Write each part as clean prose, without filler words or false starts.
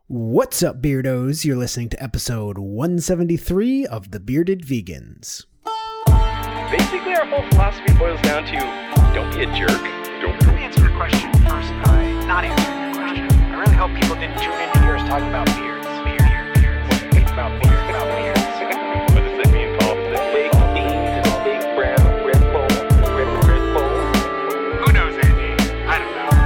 What's up, Beardos? You're listening to episode 173 of The Bearded Vegans. Basically, our whole philosophy boils down to don't be a jerk. Let me answer your question first by not answering your question. I really hope people didn't tune in to hear us talking about beards. Beards. About beards. What does that mean, Paul? The fake beans and the fake brown Red Bull. Red Bull. Who knows, Andy? I don't know.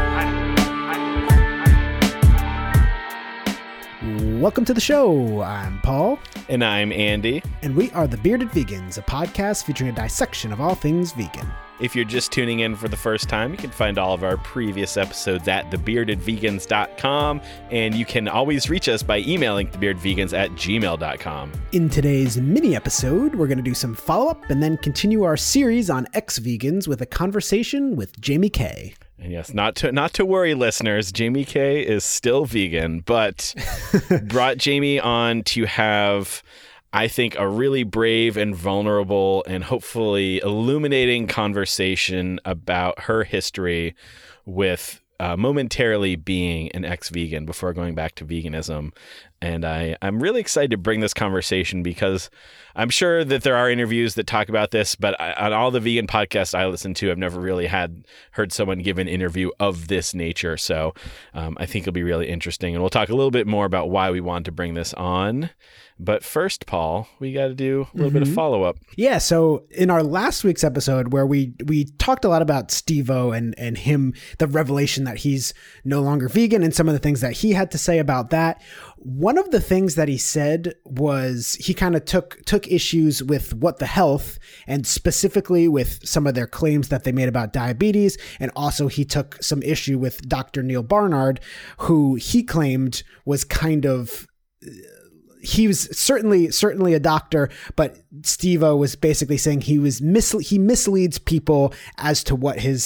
Welcome to the show. I'm Paul. And I'm Andy. And we are The Bearded Vegans, a podcast featuring a dissection of all things vegan. If you're just tuning in for the first time, you can find all of our previous episodes at thebeardedvegans.com, and you can always reach us by emailing thebeardedvegans@gmail.com. In today's mini episode, we're going to do some follow-up and then continue our series on ex-vegans with a conversation with Jamie Kay. And yes, not to worry, listeners, Jamie Kay is still vegan, but brought Jamie on to have, I think, a really brave and vulnerable and hopefully illuminating conversation about her history with momentarily being an ex-vegan before going back to veganism. And I'm really excited to bring this conversation because I'm sure that there are interviews that talk about this, but on all the vegan podcasts I listen to, I've never really heard someone give an interview of this nature. So I think it'll be really interesting. And we'll talk a little bit more about why we want to bring this on. But first, Paul, we got to do a little bit of follow-up. Yeah, so in our last week's episode where we talked a lot about Steve-O and him, the revelation that he's no longer vegan and some of the things that he had to say about that, one of the things that he said was he kind of took issues with What the Health and specifically with some of their claims that they made about diabetes. And also he took some issue with Dr. Neal Barnard, who he claimed was kind of... He was certainly a doctor, but Steve-O was basically saying he misleads people as to what his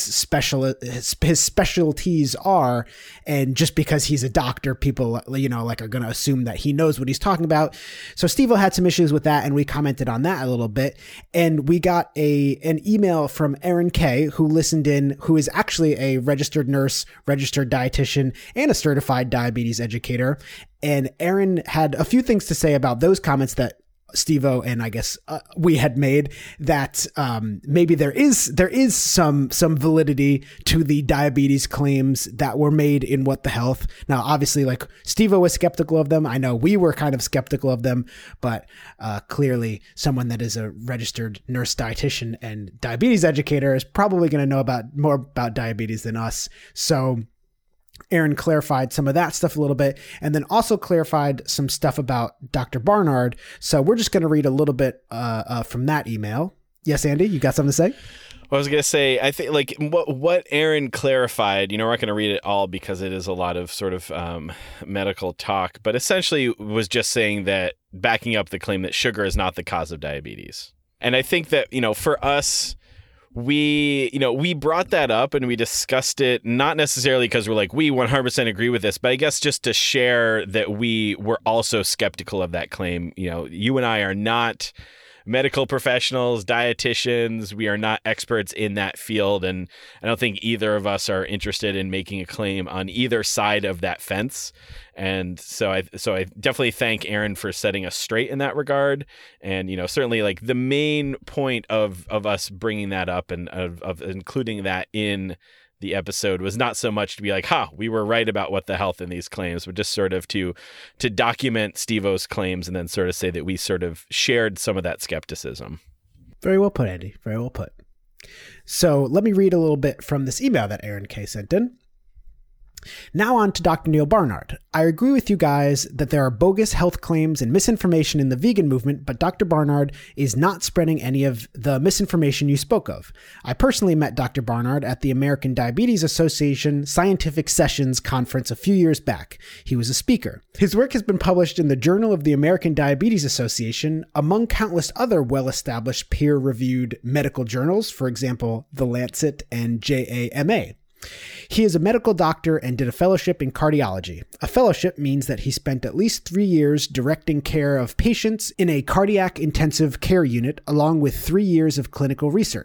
specialties are, and just because he's a doctor, people are going to assume that he knows what he's talking about. So Steve-O had some issues with that, and we commented on that a little bit, and we got an email from Erin Kay, who listened in, who is actually a registered nurse, registered dietitian, and a certified diabetes educator. And Erin had a few things to say about those comments that Steve-O and I guess we had made, that maybe there is some validity to the diabetes claims that were made in What the Health. Now, obviously, like, Steve-O was skeptical of them. I know we were kind of skeptical of them, but clearly someone that is a registered nurse dietitian and diabetes educator is probably going to know more about diabetes than us. So Erin clarified some of that stuff a little bit, and then also clarified some stuff about Dr. Barnard. So we're just going to read a little bit from that email. Yes, Andy, you got something to say? Well, I was going to say, I think like what Erin clarified, we're not going to read it all because it is a lot of sort of medical talk, but essentially was just saying that, backing up the claim that sugar is not the cause of diabetes. And I think that, for us, we brought that up and we discussed it, not necessarily because we're like, we 100% agree with this, but I guess just to share that we were also skeptical of that claim. You and I are not medical professionals, dietitians. We are not experts in that field. And I don't think either of us are interested in making a claim on either side of that fence. And so I definitely thank Erin for setting us straight in that regard. And, certainly like the main point of us bringing that up and of including that in the episode was not so much to be like, we were right about What the Health in these claims, but just sort of to document Steve-O's claims and then sort of say that we sort of shared some of that skepticism. Very well put, Andy. Very well put. So let me read a little bit from this email that Erin Kay sent in. Now on to Dr. Neal Barnard. I agree with you guys that there are bogus health claims and misinformation in the vegan movement, but Dr. Barnard is not spreading any of the misinformation you spoke of. I personally met Dr. Barnard at the American Diabetes Association Scientific Sessions conference a few years back. He was a speaker. His work has been published in the Journal of the American Diabetes Association, among countless other well-established peer-reviewed medical journals, for example, The Lancet and JAMA. He is a medical doctor and did a fellowship in cardiology. A fellowship means that he spent at least 3 years directing care of patients in a cardiac intensive care unit, along with 3 years of clinical research.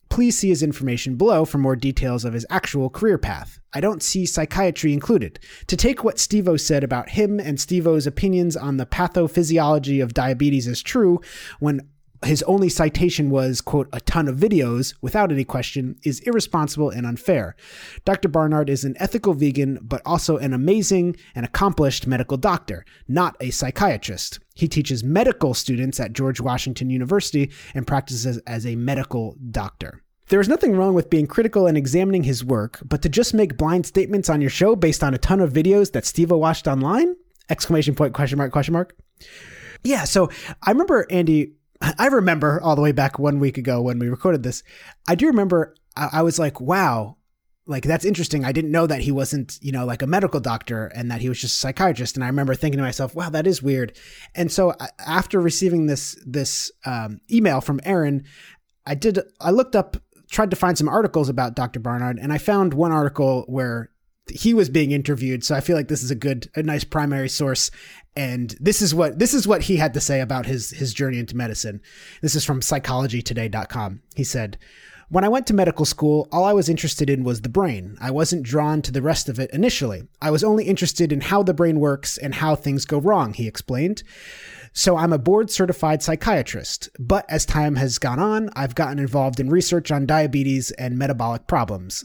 Please see his information below for more details of his actual career path. I don't see psychiatry included. To take what Steve-O said about him and Steve-O's opinions on the pathophysiology of diabetes as true, when his only citation was, quote, a ton of videos, without any question, is irresponsible and unfair. Dr. Barnard is an ethical vegan, but also an amazing and accomplished medical doctor, not a psychiatrist. He teaches medical students at George Washington University and practices as a medical doctor. There is nothing wrong with being critical and examining his work, but to just make blind statements on your show based on a ton of videos that Steve-O watched online? Exclamation point, question mark, question mark. Yeah, so I remember all the way back 1 week ago when we recorded this, I do remember I was like, wow, like that's interesting. I didn't know that he wasn't, like a medical doctor and that he was just a psychiatrist. And I remember thinking to myself, wow, that is weird. And so after receiving this email from Aaron, I looked up, tried to find some articles about Dr. Barnard, and I found one article where he was being interviewed. So I feel like this is a nice primary source. And this is what he had to say about his journey into medicine. This is from psychologytoday.com. He said, "When I went to medical school, all I was interested in was the brain. I wasn't drawn to the rest of it initially. I was only interested in how the brain works and how things go wrong," he explained. "So I'm a board certified psychiatrist, but as time has gone on, I've gotten involved in research on diabetes and metabolic problems.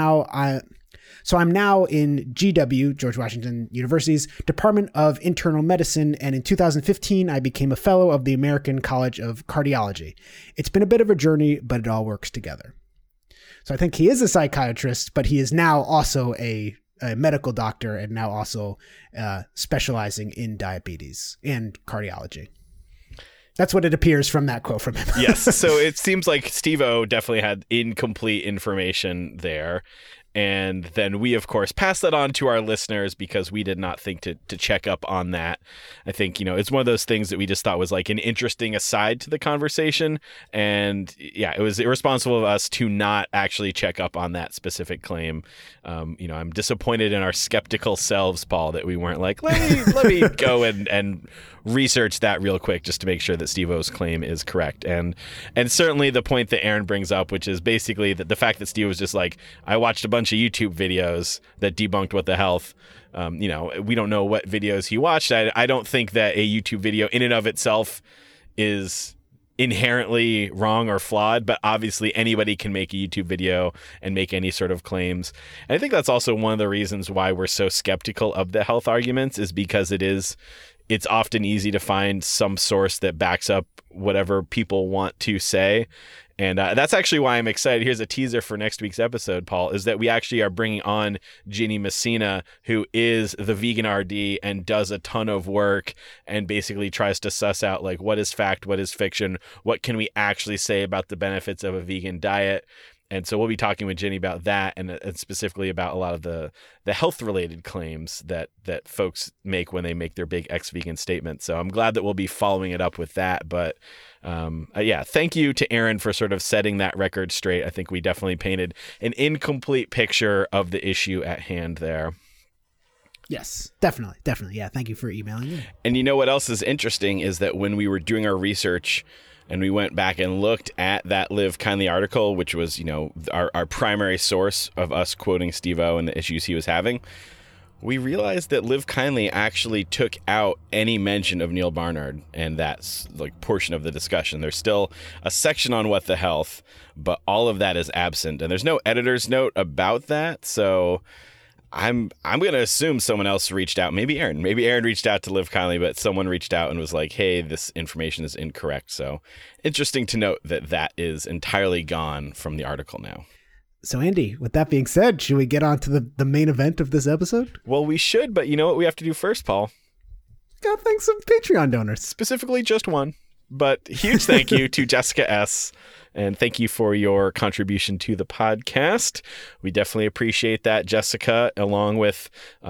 So I'm now in GW, George Washington University's Department of Internal Medicine, and in 2015, I became a fellow of the American College of Cardiology. It's been a bit of a journey, but it all works together." So I think he is a psychiatrist, but he is now also a medical doctor and now also specializing in diabetes and cardiology. That's what it appears from that quote from him. Yes. So it seems like Steve-O definitely had incomplete information there. And then we, of course, pass that on to our listeners because we did not think to check up on that. I think, it's one of those things that we just thought was like an interesting aside to the conversation. And yeah, it was irresponsible of us to not actually check up on that specific claim. I'm disappointed in our skeptical selves, Paul, that we weren't like, let me go and research that real quick just to make sure that Steve-O's claim is correct. And certainly the point that Aaron brings up, which is basically that the fact that Steve was just like, I watched a bunch of YouTube videos that debunked What the Health. We don't know what videos he watched. I don't think that a YouTube video in and of itself is inherently wrong or flawed, but obviously anybody can make a YouTube video and make any sort of claims. And I think that's also one of the reasons why we're so skeptical of the health arguments, is because it's often easy to find some source that backs up whatever people want to say. And that's actually why I'm excited. Here's a teaser for next week's episode, Paul, is that we actually are bringing on Ginny Messina, who is the vegan RD and does a ton of work and basically tries to suss out like what is fact, what is fiction, what can we actually say about the benefits of a vegan diet. And so we'll be talking with Ginny about that and specifically about a lot of the health-related claims that folks make when they make their big ex-vegan statements. So I'm glad that we'll be following it up with that. But thank you to Aaron for sort of setting that record straight. I think we definitely painted an incomplete picture of the issue at hand there. Yes, definitely. Yeah, thank you for emailing me. And you know what else is interesting is that when we were doing our research and we went back and looked at that Live Kindly article, which was, our primary source of us quoting Steve-O and the issues he was having, we realized that Live Kindly actually took out any mention of Neil Barnard and that portion of the discussion. There's still a section on What the Health, but all of that is absent. And there's no editor's note about that. So I'm going to assume someone else reached out. Maybe Aaron reached out to Live Kindly, but someone reached out and was like, hey, this information is incorrect. So interesting to note that is entirely gone from the article now. So Andy, with that being said, should we get on to the main event of this episode? Well, we should, but you know what we have to do first, Paul? Gotta thank some Patreon donors. Specifically just one, but huge thank you to Jessica S., and thank you for your contribution to the podcast. We definitely appreciate that. Jessica, along with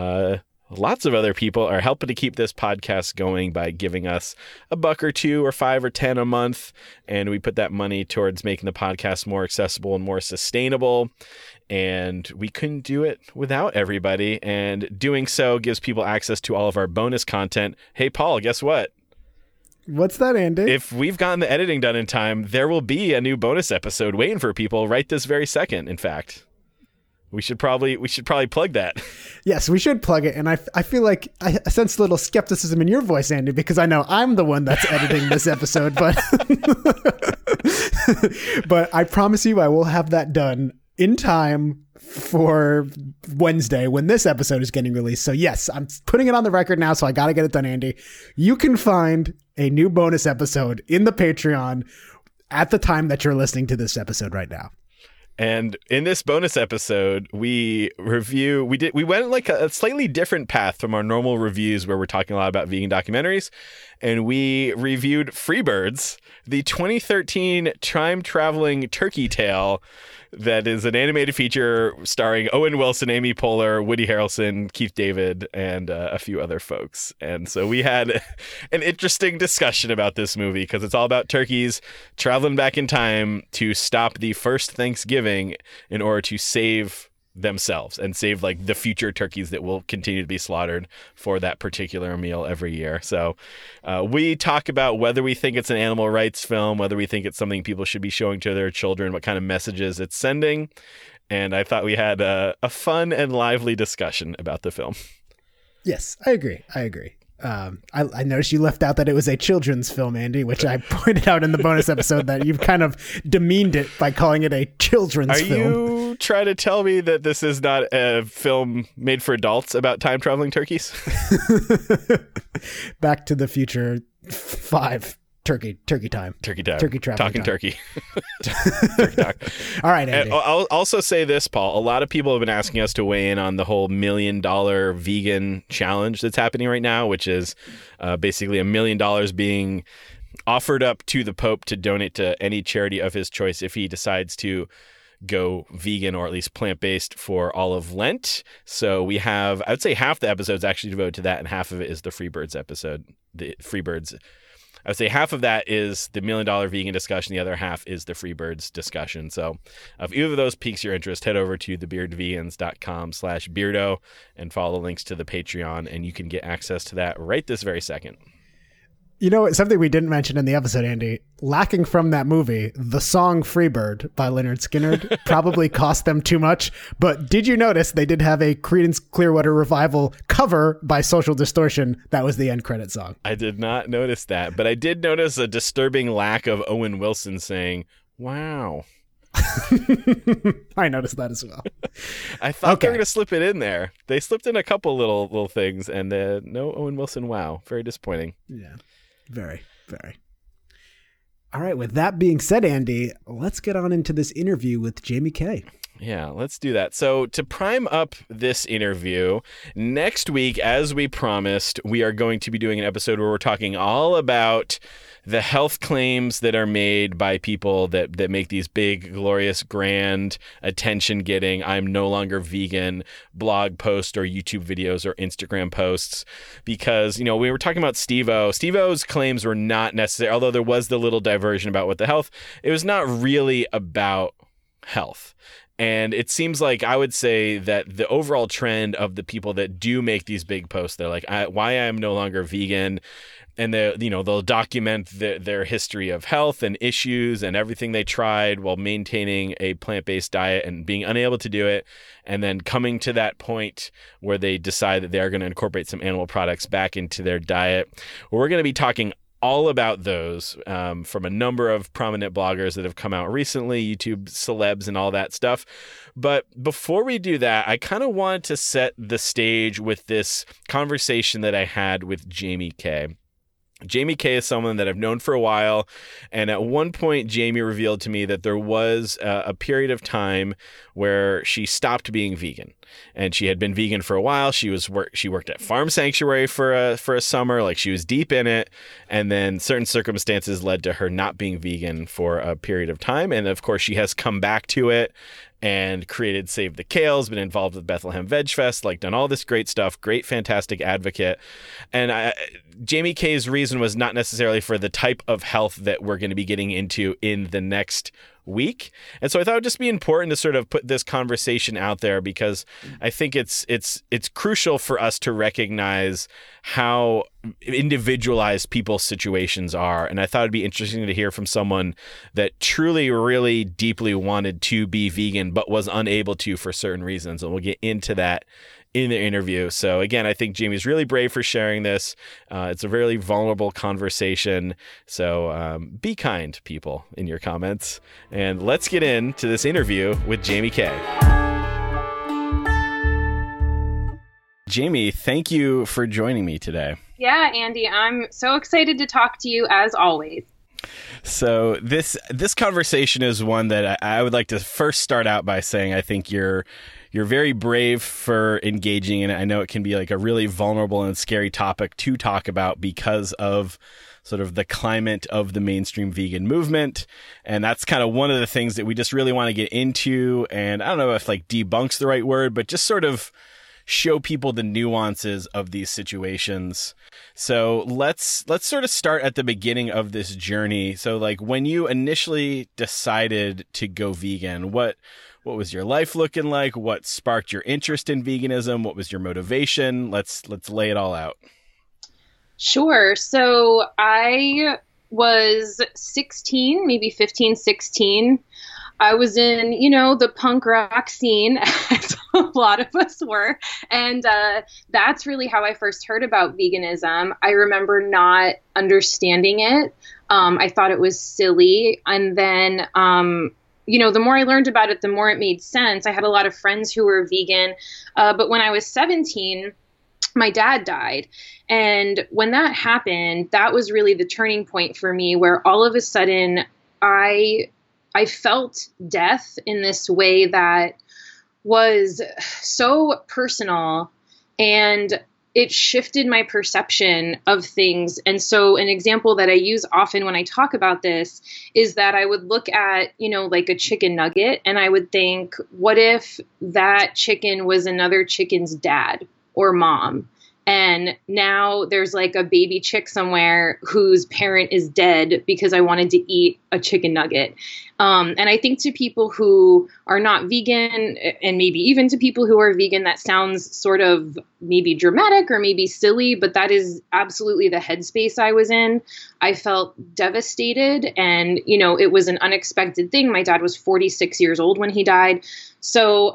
lots of other people, are helping to keep this podcast going by giving us $1 or $2 or $5 or $10 a month. And we put that money towards making the podcast more accessible and more sustainable. And we couldn't do it without everybody. And doing so gives people access to all of our bonus content. Hey, Paul, guess what? What's that, Andy? If we've gotten the editing done in time, there will be a new bonus episode waiting for people right this very second. In fact, we should probably plug that. Yes, we should plug it. And I feel like I sense a little skepticism in your voice, Andy, because I know I'm the one that's editing this episode, but but I promise you I will have that done in time for Wednesday when this episode is getting released. So yes, I'm putting it on the record now, so I got to get it done, Andy. You can find a new bonus episode in the Patreon at the time that you're listening to this episode right now. And in this bonus episode, we went like a slightly different path from our normal reviews where we're talking a lot about vegan documentaries. And we reviewed Freebirds, the 2013 time-traveling turkey tale that is an animated feature starring Owen Wilson, Amy Poehler, Woody Harrelson, Keith David, and a few other folks. And so we had an interesting discussion about this movie because it's all about turkeys traveling back in time to stop the first Thanksgiving in order to save themselves and save like the future turkeys that will continue to be slaughtered for that particular meal every year. So we talk about whether we think it's an animal rights film, whether we think it's something people should be showing to their children, what kind of messages it's sending. And I thought we had a fun and lively discussion about the film. Yes, I agree. I noticed you left out that it was a children's film, Andy, which I pointed out in the bonus episode that you've kind of demeaned it by calling it a children's film. Are you trying to tell me that this is not a film made for adults about time-traveling turkeys? Back to the Future 5. Turkey time. Turkey time. Turkey travel Talking time. turkey. Turkey talk. All right, Andy. And I'll also say this, Paul. A lot of people have been asking us to weigh in on the whole $1 million vegan challenge that's happening right now, which is basically $1 million being offered up to the Pope to donate to any charity of his choice if he decides to go vegan or at least plant-based for all of Lent. So we have, I would say half the episode's actually devoted to that, and half of it is the Freebirds episode. The Freebirds, I would say half of that is the $1 million vegan discussion. The other half is the Freebirds discussion. So if either of those piques your interest, head over to thebeardvegans.com/beardo and follow the links to the Patreon, and you can get access to that right this very second. You know, something we didn't mention in the episode, Andy, lacking from that movie, the song Freebird by Lynyrd Skynyrd probably cost them too much. But did you notice they did have a Creedence Clearwater Revival cover by Social Distortion? That was the end credit song. I did not notice that, but I did notice a disturbing lack of Owen Wilson saying, wow. I noticed that as well. I thought they were going to slip it in there. They slipped in a couple little things, and no Owen Wilson, wow. Very disappointing. Yeah. Very, very. All right. With that being said, Andy, let's get on into this interview with Jamie Kay. Yeah, let's do that. So to prime up this interview, next week, as we promised, we are going to be doing an episode where we're talking all about the health claims that are made by people that make these big, glorious, grand, attention-getting, I'm no longer vegan blog posts or YouTube videos or Instagram posts. Because, you know, we were talking about Steve-O. Steve-O's claims were not necessary, although there was the little diversion about what the health, it was not really about health. And it seems like I would say that the overall trend of the people that do make these big posts, they're like, why I'm no longer vegan. And they'll document their history of health and issues and everything they tried while maintaining a plant-based diet and being unable to do it. And then coming to that point where they decide that they are going to incorporate some animal products back into their diet. Well, we're going to be talking all about those from a number of prominent bloggers that have come out recently, YouTube celebs and all that stuff. But before we do that, I kind of wanted to set the stage with this conversation that I had with Jamie Kay. Jamie Kay is someone that I've known for a while, and at one point Jamie revealed to me that there was a period of time where she stopped being vegan, and she had been vegan for a while. She worked at Farm Sanctuary for a summer, like she was deep in it, and then certain circumstances led to her not being vegan for a period of time, and of course she has come back to it and created Save the Kales, been involved with Bethlehem Veg Fest, like done all this great stuff, great, fantastic advocate. And Jamie Kay's reason was not necessarily for the type of health that we're going to be getting into in the next week. And so I thought it would just be important to sort of put this conversation out there, because I think it's crucial for us to recognize how individualized people's situations are. And I thought it'd be interesting to hear from someone that truly, really deeply wanted to be vegan, but was unable to for certain reasons. And we'll get into that in the interview. So again, I think Jamie's really brave for sharing this. It's a really vulnerable conversation. So be kind, people, in your comments. And let's get into this interview with Jamie Kay. Jamie, thank you for joining me today. Yeah, Andy, I'm so excited to talk to you as always. So this conversation is one that I would like to first start out by saying I think you're very brave for engaging in it. I know it can be like a really vulnerable and scary topic to talk about because of sort of the climate of the mainstream vegan movement. And that's kind of one of the things that we just really want to get into. And I don't know if like debunk's the right word, but just sort of show people the nuances of these situations. So let's sort of start at the beginning of this journey. So like when you initially decided to go vegan, what was your life looking like? What sparked your interest in veganism? What was your motivation? Let's lay it all out. Sure. So I was 16, maybe 15, 16. I was in, the punk rock scene, as a lot of us were. And that's really how I first heard about veganism. I remember not understanding it. I thought it was silly. And then, the more I learned about it, the more it made sense. I had a lot of friends who were vegan. But when I was 17, my dad died. And when that happened, that was really the turning point for me, where all of a sudden I felt death in this way that was so personal, and it shifted my perception of things. And so an example that I use often when I talk about this is that I would look at, like a chicken nugget, and I would think, what if that chicken was another chicken's dad or mom? And now there's like a baby chick somewhere whose parent is dead because I wanted to eat a chicken nugget. And I think to people who are not vegan, and maybe even to people who are vegan, that sounds sort of maybe dramatic or maybe silly, but that is absolutely the headspace I was in. I felt devastated, and, it was an unexpected thing. My dad was 46 years old when he died. So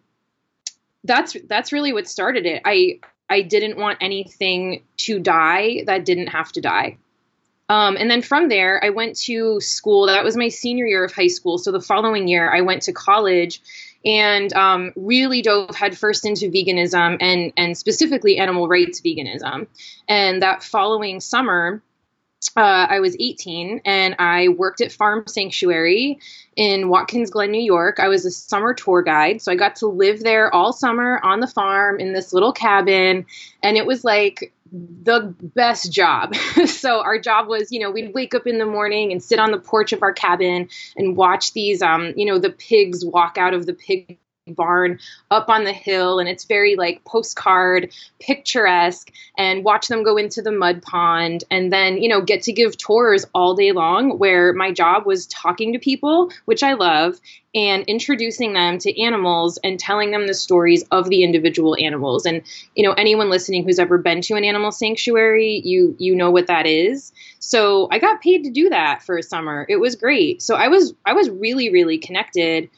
that's really what started it. I didn't want anything to die that didn't have to die. And then from there, I went to school. That was my senior year of high school. So the following year, I went to college and really dove headfirst into veganism and specifically animal rights veganism. And that following summer, I was 18 and I worked at Farm Sanctuary in Watkins Glen, New York. I was a summer tour guide. So I got to live there all summer on the farm in this little cabin. And it was like the best job. So our job was, we'd wake up in the morning and sit on the porch of our cabin and watch these, the pigs walk out of the pig barn up on the hill, and it's very like postcard picturesque, and watch them go into the mud pond, and then get to give tours all day long, where my job was talking to people, which I love, and introducing them to animals and telling them the stories of the individual animals. And anyone listening who's ever been to an animal sanctuary, you know what that is. So I got paid to do that for a summer. It was great. So I was really, really connected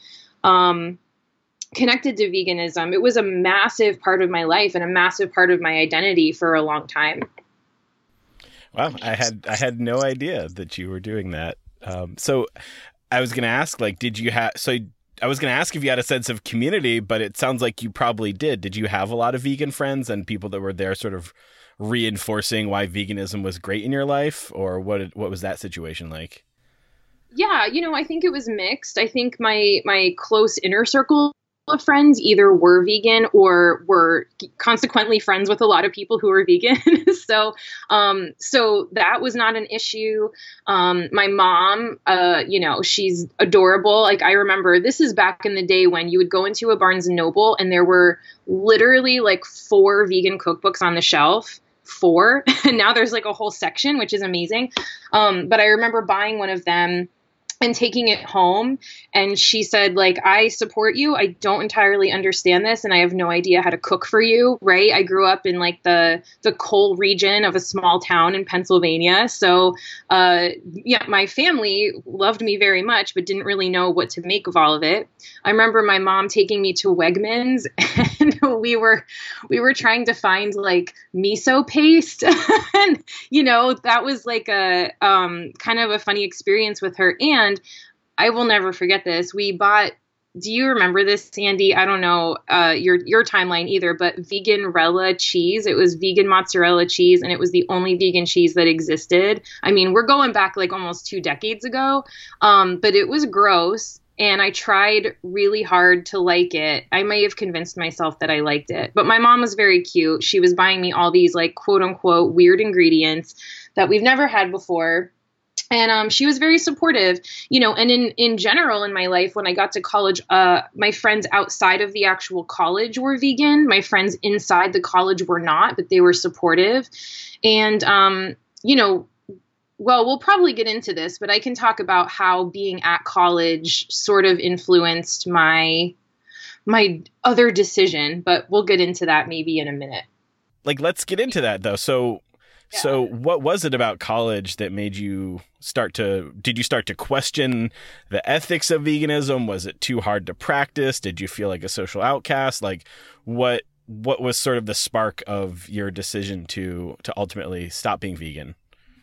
to veganism. It was a massive part of my life and a massive part of my identity for a long time. Wow. I had no idea that you were doing that. So I was going to ask, like, I was going to ask if you had a sense of community, but it sounds like you probably did. Did you have a lot of vegan friends and people that were there sort of reinforcing why veganism was great in your life, or what was that situation like? Yeah. I think it was mixed. I think my close inner circle of friends either were vegan or were consequently friends with a lot of people who were vegan. So that was not an issue. My mom, she's adorable. Like, I remember, this is back in the day when you would go into a Barnes and Noble and there were literally like 4 vegan cookbooks on the shelf. 4. And now there's like a whole section, which is amazing. But I remember buying one of them and taking it home. And she said, like, I support you. I don't entirely understand this, and I have no idea how to cook for you, right? I grew up in like the coal region of a small town in Pennsylvania. So, yeah, my family loved me very much, but didn't really know what to make of all of it. I remember my mom taking me to Wegmans, and we were trying to find like miso paste. And, you know, that was like a kind of a funny experience with her. And I will never forget this. We bought, do you remember this, Sandy? I don't know your timeline either, but Vegan-Rella cheese. It was vegan mozzarella cheese, and it was the only vegan cheese that existed. I mean, we're going back like almost 2 decades ago, but it was gross. And I tried really hard to like it. I may have convinced myself that I liked it. But my mom was very cute. She was buying me all these like quote unquote weird ingredients that we've never had before. And she was very supportive, you know, and in general in my life, when I got to college, my friends outside of the actual college were vegan. My friends inside the college were not, but they were supportive. And, you know, well, we'll probably get into this, but I can talk about how being at college sort of influenced my other decision, but we'll get into that maybe in a minute. Like, let's get into that though. So what was it about college that made you did you start to question the ethics of veganism? Was it too hard to practice? Did you feel like a social outcast? Like what was sort of the spark of your decision to ultimately stop being vegan?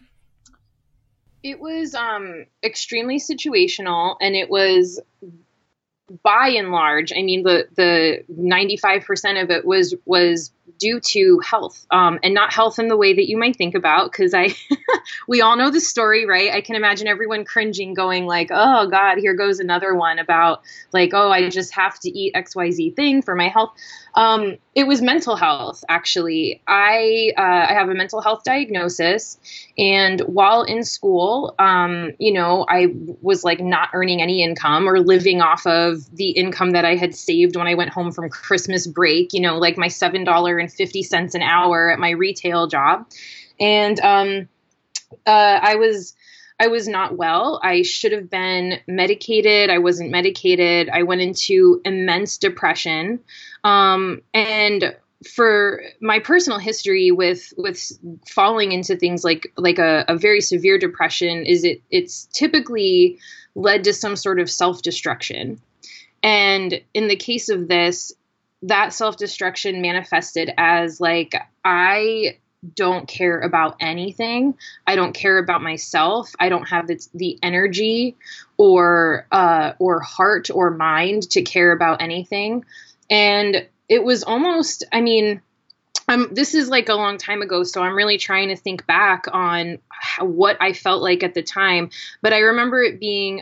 It was extremely situational, and it was by and large, I mean, the 95% of it was due to health, and not health in the way that you might think about, because we all know the story, right? I can imagine everyone cringing, going like, oh God, here goes another one about like, oh, I just have to eat XYZ thing for my health. It was mental health, actually. I have a mental health diagnosis, and while in school, you know, I was like not earning any income or living off of the income that I had saved when I went home from Christmas break, you know, like my $7.50 an hour at my retail job. And I was not well. I should have been medicated. I wasn't medicated. I went into immense depression. And for my personal history with falling into things like a very severe depression is it's typically led to some sort of self-destruction. And in the case of this, that self-destruction manifested as like, I don't care about anything. I don't care about myself. I don't have the energy or heart or mind to care about anything. And it was almost, I mean, this is like a long time ago, so I'm really trying to think back on what I felt like at the time. But I remember it being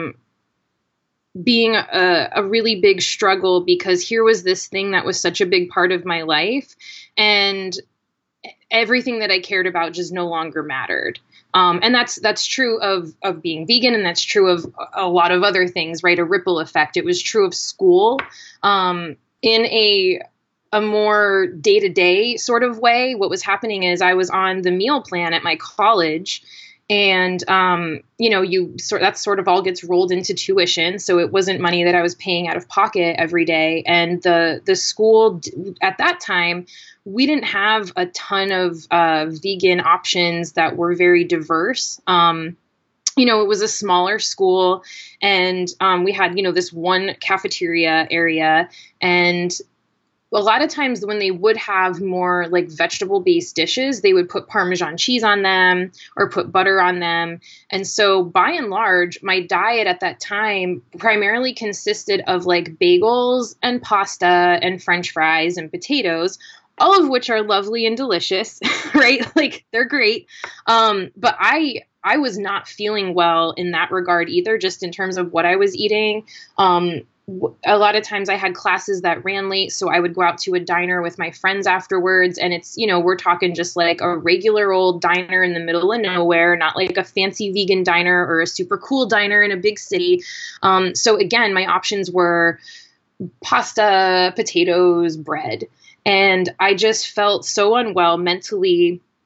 a really big struggle, because here was this thing that was such a big part of my life, and everything that I cared about just no longer mattered. And that's true of being vegan, and that's true of a lot of other things, right? A ripple effect. It was true of school. In a more day-to-day sort of way, what was happening is I was on the meal plan at my college, and, you know, that sort of all gets rolled into tuition. So it wasn't money that I was paying out of pocket every day. And the school at that time, we didn't have a ton of vegan options that were very diverse. You know, it was a smaller school, and we had, you know, this one cafeteria area, and a lot of times when they would have more like vegetable-based dishes, they would put Parmesan cheese on them or put butter on them. And so by and large, my diet at that time primarily consisted of like bagels and pasta and French fries and potatoes, all of which are lovely and delicious, right? Like they're great. But I was not feeling well in that regard either, just in terms of what I was eating. A lot of times I had classes that ran late, so I would go out to a diner with my friends afterwards. And it's, you know, we're talking just like a regular old diner in the middle of nowhere, not like a fancy vegan diner or a super cool diner in a big city. So again, my options were pasta, potatoes, bread. And I just felt so unwell mentally.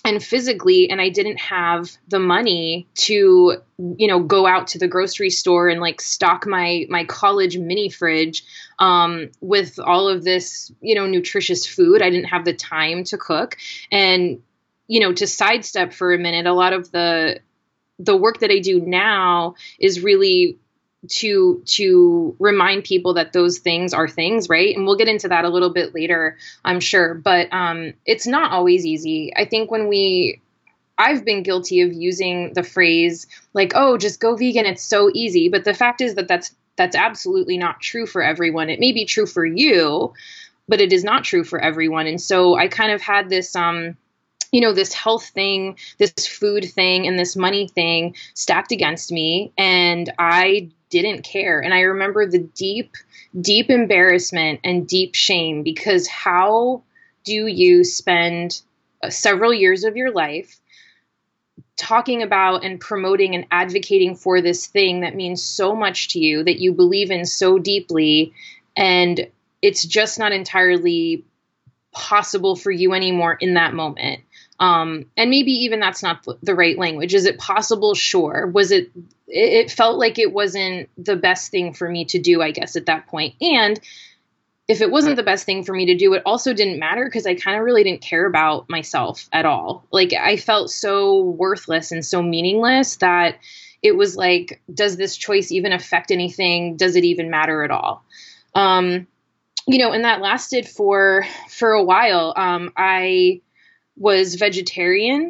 and physically, and I didn't have the money to, go out to the grocery store and like stock my college mini fridge with all of this, nutritious food. I didn't have the time to cook. And, to sidestep for a minute, a lot of the work that I do now is really to remind people that those things are things, right? And we'll get into that a little bit later, I'm sure. But it's not always easy. I think I've been guilty of using the phrase like, oh, just go vegan, it's so easy. But the fact is that that's absolutely not true for everyone. It may be true for you, but it is not true for everyone. And so I kind of had this this health thing, this food thing, and this money thing stacked against me. And I didn't care. And I remember the deep, deep embarrassment and deep shame, because how do you spend several years of your life talking about and promoting and advocating for this thing that means so much to you, that you believe in so deeply, and it's just not entirely possible for you anymore in that moment? And maybe even that's not the right language. Is it possible? Sure. Was it felt like it wasn't the best thing for me to do, I guess, at that point. And if it wasn't the best thing for me to do, it also didn't matter, because I kind of really didn't care about myself at all. Like, I felt so worthless and so meaningless that it was like, does this choice even affect anything? Does it even matter at all? And that lasted for a while. I was vegetarian.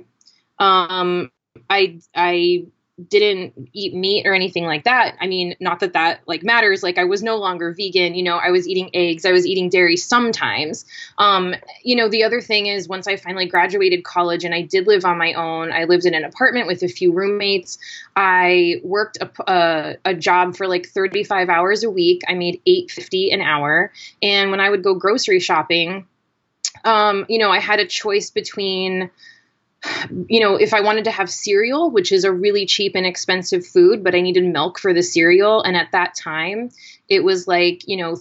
I didn't eat meat or anything like that. I mean, not that like matters. Like, I was no longer vegan. I was eating eggs. I was eating dairy sometimes. The other thing is, once I finally graduated college and I did live on my own, I lived in an apartment with a few roommates. I worked a job for like 35 hours a week. I made $8.50 an hour. And when I would go grocery shopping, I had a choice between, if I wanted to have cereal, which is a really cheap and expensive food, but I needed milk for the cereal. And at that time, it was like,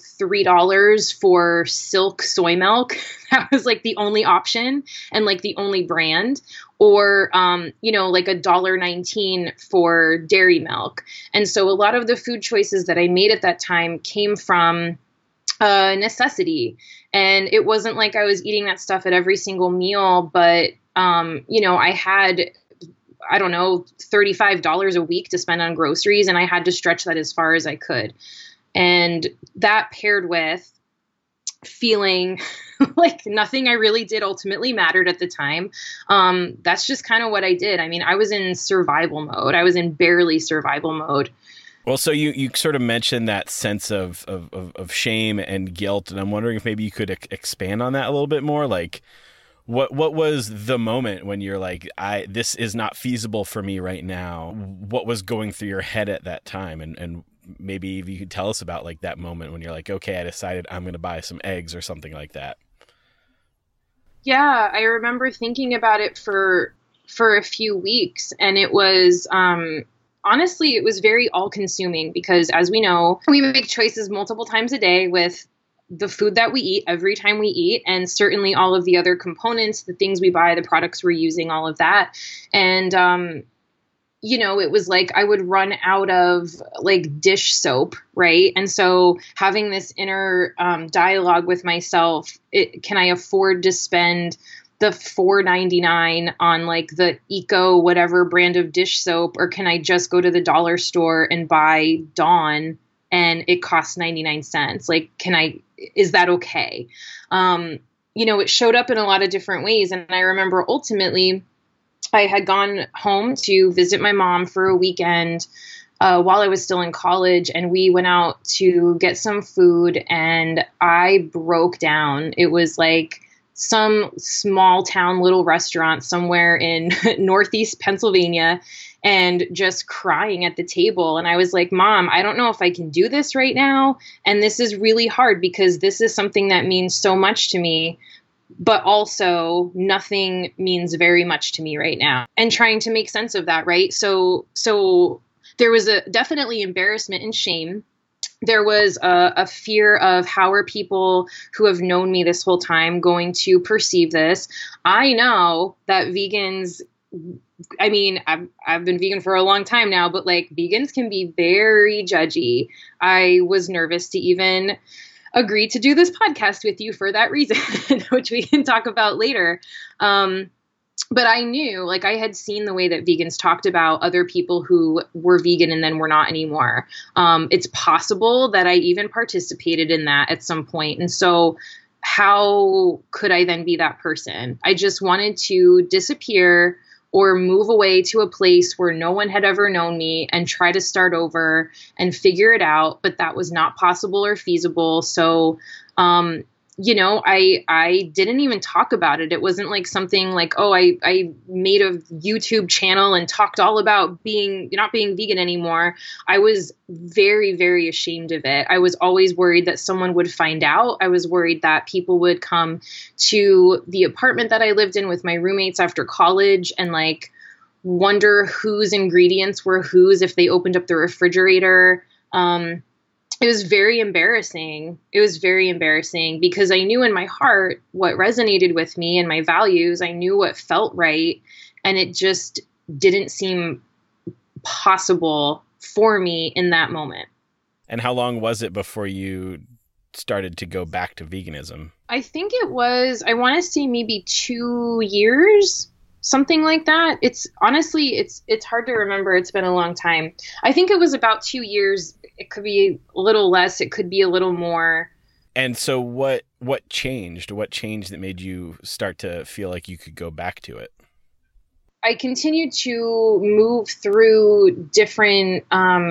$3 for Silk soy milk. That was like the only option and like the only brand. Or, like $1.19 for dairy milk. And so a lot of the food choices that I made at that time came from necessity. And it wasn't like I was eating that stuff at every single meal, but, I had, I don't know, $35 a week to spend on groceries, and I had to stretch that as far as I could. And that paired with feeling like nothing I really did ultimately mattered at the time. That's just kind of what I did. I mean, I was in survival mode. I was in barely survival mode. Well, so you sort of mentioned that sense of shame and guilt, and I'm wondering if maybe you could expand on that a little bit more. Like, what was the moment when you're like, this is not feasible for me right now? What was going through your head at that time? And maybe if you could tell us about like that moment when you're like, okay, I decided I'm going to buy some eggs or something like that. Yeah, I remember thinking about it for a few weeks, and it was, honestly, it was very all-consuming, because as we know, we make choices multiple times a day with the food that we eat every time we eat, and certainly all of the other components, the things we buy, the products we're using, all of that. And, it was like I would run out of like dish soap, right? And so having this inner dialogue with myself, can I afford to spend the $4.99 on like the Eco whatever brand of dish soap, or can I just go to the dollar store and buy Dawn and it costs 99 cents? Like, is that okay? It showed up in a lot of different ways. And I remember ultimately I had gone home to visit my mom for a weekend while I was still in college, and we went out to get some food, and I broke down. It was like some small town little restaurant somewhere in Northeast Pennsylvania, and just crying at the table. And I was like, Mom, I don't know if I can do this right now. And this is really hard, because this is something that means so much to me, but also nothing means very much to me right now. And trying to make sense of that, right? So there was definitely embarrassment and shame. there was a fear of how are people who have known me this whole time going to perceive this. I know that vegans, I mean, I've been vegan for a long time now, but like vegans can be very judgy. I was nervous to even agree to do this podcast with you for that reason, which we can talk about later. But I knew, like, I had seen the way that vegans talked about other people who were vegan and then were not anymore. It's possible that I even participated in that at some point. And so how could I then be that person? I just wanted to disappear or move away to a place where no one had ever known me and try to start over and figure it out. But that was not possible or feasible. So, you know, I didn't even talk about it. It wasn't like something like, oh, I made a YouTube channel and talked all about not being vegan anymore. I was very, very ashamed of it. I was always worried that someone would find out. I was worried that people would come to the apartment that I lived in with my roommates after college and like wonder whose ingredients were whose if they opened up the refrigerator. It was very embarrassing. It was very embarrassing because I knew in my heart what resonated with me and my values. I knew what felt right. And it just didn't seem possible for me in that moment. And how long was it before you started to go back to veganism? I think it was, I want to say maybe 2 years, something like that. It's honestly, it's hard to remember. It's been a long time. I think it was about 2 years. It could be a little less. It could be a little more. And so what changed? What changed that made you start to feel like you could go back to it? I continued to move through different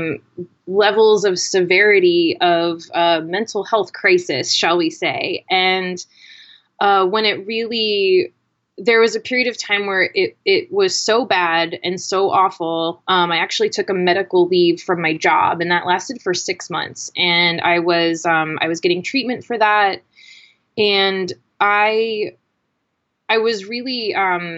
levels of severity of mental health crisis, shall we say. And when it really, there was a period of time where it was so bad and so awful. I actually took a medical leave from my job, and that lasted for 6 months. And I was getting treatment for that. And I was really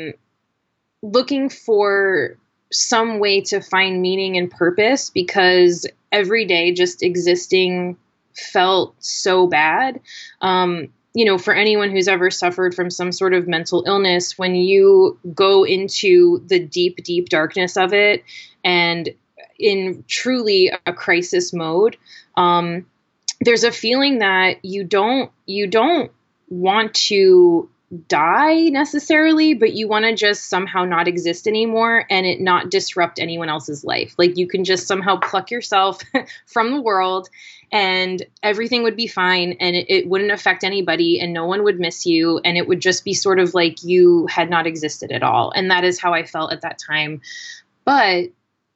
looking for some way to find meaning and purpose because every day just existing felt so bad. You know, for anyone who's ever suffered from some sort of mental illness, when you go into the deep, deep darkness of it and in truly a crisis mode, there's a feeling that you don't want to die necessarily, but you want to just somehow not exist anymore and it not disrupt anyone else's life. Like you can just somehow pluck yourself from the world and everything would be fine and it wouldn't affect anybody and no one would miss you. And it would just be sort of like you had not existed at all. And that is how I felt at that time. But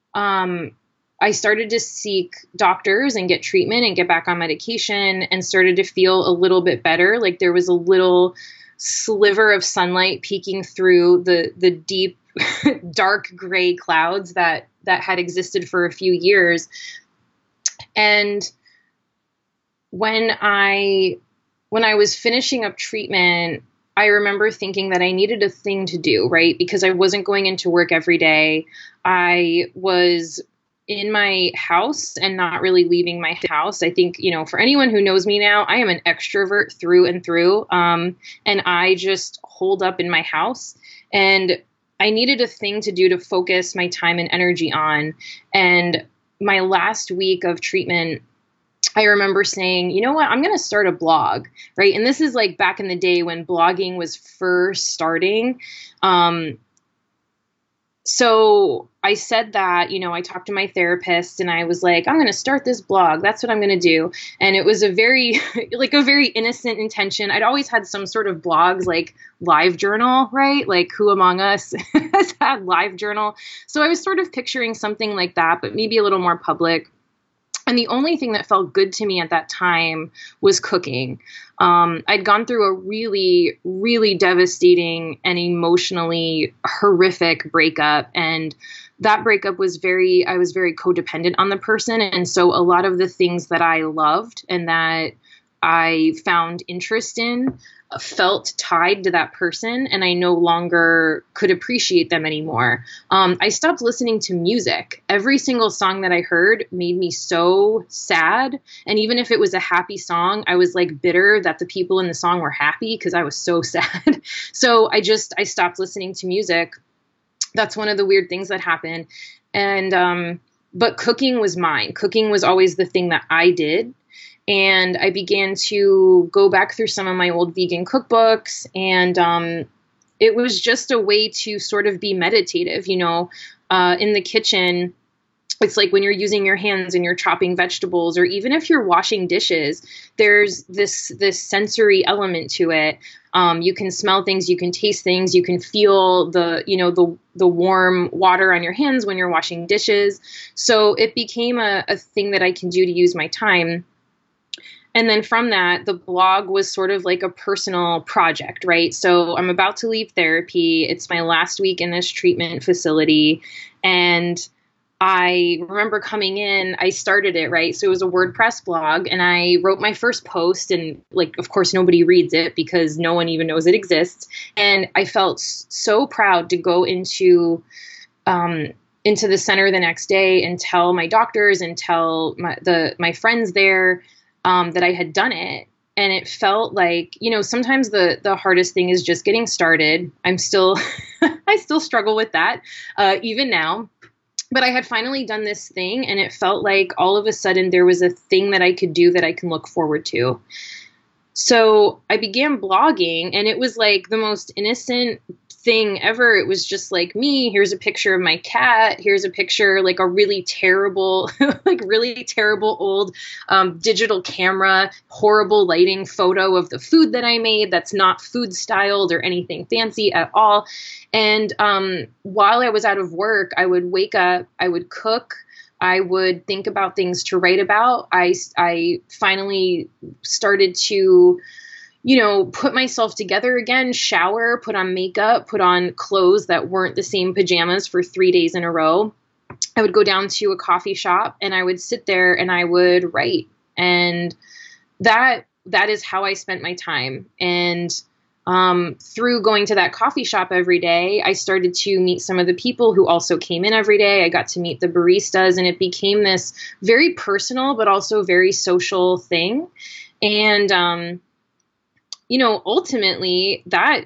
I started to seek doctors and get treatment and get back on medication and started to feel a little bit better. Like there was a little sliver of sunlight peeking through the deep, dark gray clouds that had existed for a few years. And when I was finishing up treatment, I remember thinking that I needed a thing to do, right? Because I wasn't going into work every day. I was in my house and not really leaving my house. I think, you know, for anyone who knows me now, I am an extrovert through and through. And I just holed up in my house and I needed a thing to do to focus my time and energy on. And my last week of treatment, I remember saying, you know what, I'm going to start a blog, right? And this is like back in the day when blogging was first starting. So I said that, you know, I talked to my therapist and I was like, I'm going to start this blog. That's what I'm going to do. And it was a very innocent intention. I'd always had some sort of blogs like LiveJournal, right? Like Who Among Us has had LiveJournal. So I was sort of picturing something like that, but maybe a little more public. And the only thing that felt good to me at that time was cooking. I'd gone through a really, really devastating and emotionally horrific breakup. And that breakup was I was very codependent on the person. And so a lot of the things that I loved and that I found interest in felt tied to that person, and I no longer could appreciate them anymore. I stopped listening to music. Every single song that I heard made me so sad. And even if it was a happy song, I was like bitter that the people in the song were happy because I was so sad. So I stopped listening to music. That's one of the weird things that happened. And, but cooking was mine. Cooking was always the thing that I did. And I began to go back through some of my old vegan cookbooks, and it was just a way to sort of be meditative, in the kitchen. It's like when you're using your hands and you're chopping vegetables, or even if you're washing dishes, there's this sensory element to it. You can smell things, you can taste things, you can feel the warm water on your hands when you're washing dishes. So it became a thing that I can do to use my time. And then from that, the blog was sort of like a personal project, right? So I'm about to leave therapy. It's my last week in this treatment facility. And I remember coming in, I started it, right? So it was a WordPress blog, and I wrote my first post, and like, of course, nobody reads it because no one even knows it exists. And I felt so proud to go into the center the next day and tell my doctors and tell my friends there that I had done it. And it felt like, sometimes the hardest thing is just getting started. I still struggle with that, even now, but I had finally done this thing, and it felt like all of a sudden there was a thing that I could do that I can look forward to. So I began blogging, and it was like the most innocent thing ever. It was just like me. Here's a picture of my cat. Here's a picture, like a really terrible, old digital camera, horrible lighting photo of the food that I made. That's not food styled or anything fancy at all. And while I was out of work, I would wake up, I would cook, I would think about things to write about. I finally started to put myself together again, shower, put on makeup, put on clothes that weren't the same pajamas for 3 days in a row. I would go down to a coffee shop, and I would sit there and I would write. And that is how I spent my time. And through going to that coffee shop every day, I started to meet some of the people who also came in every day. I got to meet the baristas, and it became this very personal, but also very social thing. And, ultimately that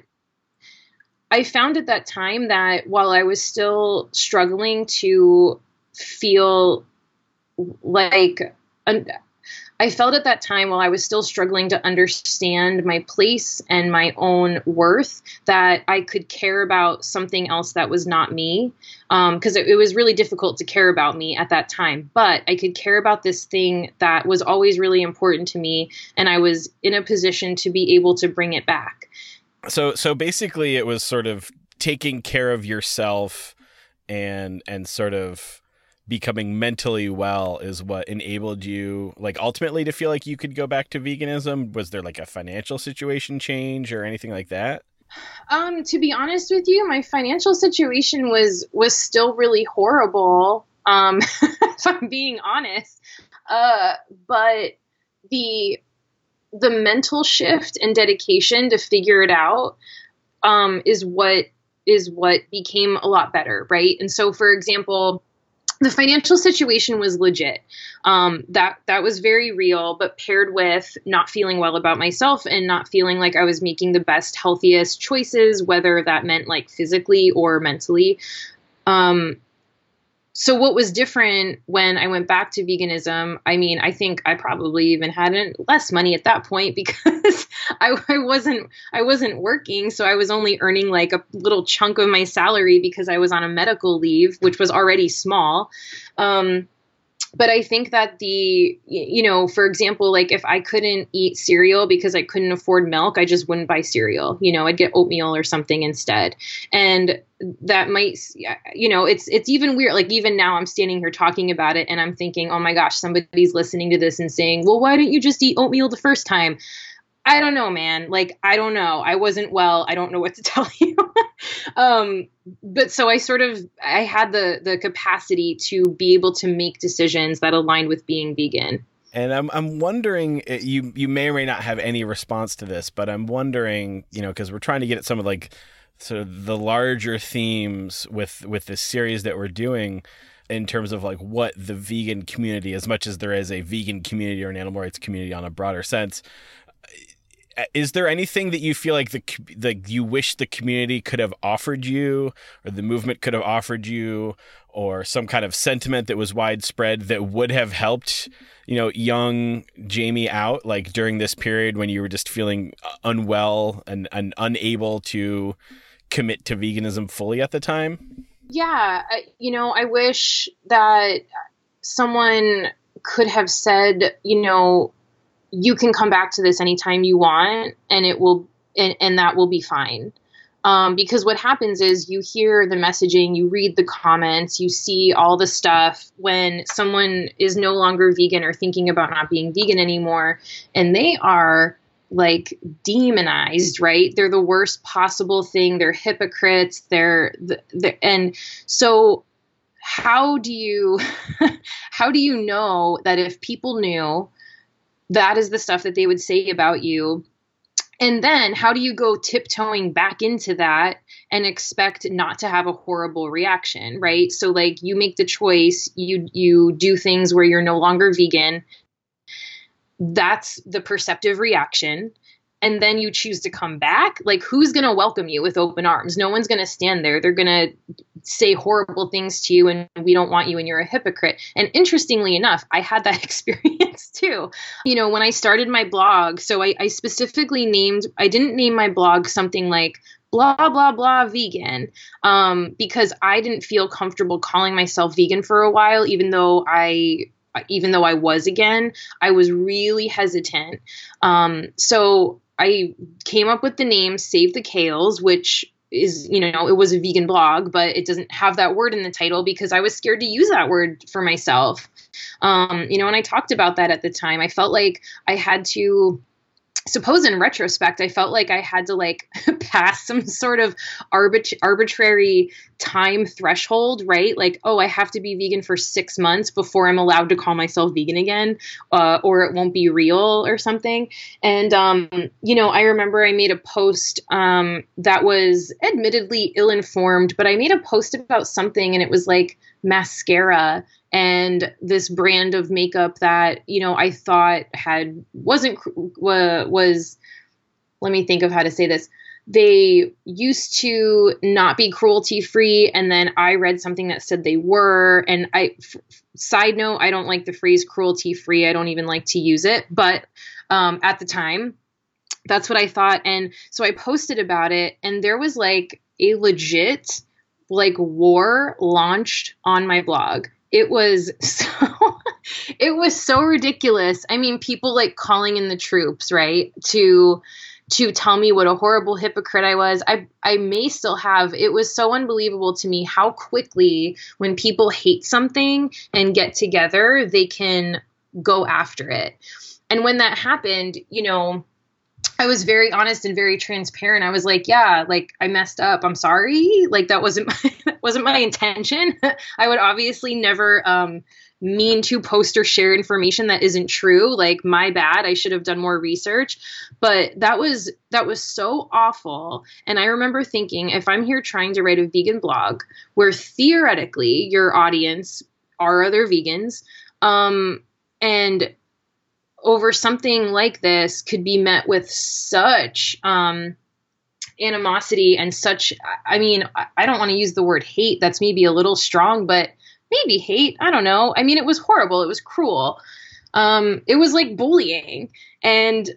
I found at that time that while I was still struggling to feel like, I felt at that time while I was still struggling to understand my place and my own worth, that I could care about something else that was not me. Because it was really difficult to care about me at that time, but I could care about this thing that was always really important to me. And I was in a position to be able to bring it back. So basically it was sort of taking care of yourself and sort of becoming mentally well is what enabled you, like, ultimately to feel like you could go back to veganism. Was there like a financial situation change or anything like that? To be honest with you, my financial situation was still really horrible. If I'm being honest, but the mental shift and dedication to figure it out, is what became a lot better. Right. And so, for example, the financial situation was legit. That was very real, but paired with not feeling well about myself and not feeling like I was making the best, healthiest choices, whether that meant like physically or mentally. So what was different when I went back to veganism? I mean, I think I probably even had less money at that point because I wasn't working. So I was only earning like a little chunk of my salary because I was on a medical leave, which was already small. But I think that for example, like if I couldn't eat cereal because I couldn't afford milk, I just wouldn't buy cereal. I'd get oatmeal or something instead. And that might, it's even weird. Like even now I'm standing here talking about it and I'm thinking, oh my gosh, somebody's listening to this and saying, well, why didn't you just eat oatmeal the first time? I don't know, man. Like, I don't know. I wasn't well. I don't know what to tell you. But so I had the capacity to be able to make decisions that aligned with being vegan. And I'm wondering, you may or may not have any response to this, but I'm wondering, because we're trying to get at some of like sort of the larger themes with this series that we're doing in terms of like what the vegan community, as much as there is a vegan community or an animal rights community on a broader sense, is there anything that you feel like you wish the community could have offered you, or the movement could have offered you, or some kind of sentiment that was widespread that would have helped, young Jamie out, like during this period when you were just feeling unwell and unable to commit to veganism fully at the time? Yeah, I wish that someone could have said, you can come back to this anytime you want, and it will, and that will be fine. Because what happens is you hear the messaging, you read the comments, you see all the stuff when someone is no longer vegan or thinking about not being vegan anymore, and they are like demonized, right? They're the worst possible thing. They're hypocrites. And so how do you know that if people knew that is the stuff that they would say about you? And then how do you go tiptoeing back into that and expect not to have a horrible reaction, right? So like you make the choice, you do things where you're no longer vegan. That's the perceptive reaction. And then you choose to come back. Like, who's going to welcome you with open arms? No one's going to stand there. They're going to say horrible things to you, and we don't want you, and you're a hypocrite. And interestingly enough, I had that experience too. When I started my blog, so I specifically I didn't name my blog something like blah, blah, blah, vegan, because I didn't feel comfortable calling myself vegan for a while, even though I was again, I was really hesitant. So I came up with the name Save the Kales, which is, it was a vegan blog, but it doesn't have that word in the title because I was scared to use that word for myself. And I talked about that at the time. I felt like I had to, suppose in retrospect, I felt like I had to like pass some sort of arbitrary time threshold, right? Like, oh, I have to be vegan for 6 months before I'm allowed to call myself vegan again, or it won't be real or something. And, I remember I made a post that was admittedly ill-informed, but I made a post about something, and it was like mascara and this brand of makeup that, I thought was, let me think of how to say this. They used to not be cruelty free. And then I read something that said they were, and side note, I don't like the phrase cruelty free. I don't even like to use it, but, at the time, that's what I thought. And so I posted about it, and there was like a legit like war launched on my blog. It was so ridiculous. I mean, people like calling in the troops, right? To tell me what a horrible hypocrite I was. I may still have. It was so unbelievable to me how quickly when people hate something and get together, they can go after it. And when that happened, I was very honest and very transparent. I was like, yeah, like I messed up. I'm sorry. Like that wasn't my intention. I would obviously never mean to post or share information that isn't true. Like my bad. I should have done more research. But that was so awful. And I remember thinking, if I'm here trying to write a vegan blog where theoretically your audience are other vegans, and over something like this could be met with such animosity and such, I mean, I don't want to use the word hate. That's maybe a little strong, but maybe hate. I don't know. I mean, it was horrible. It was cruel. It was like bullying, and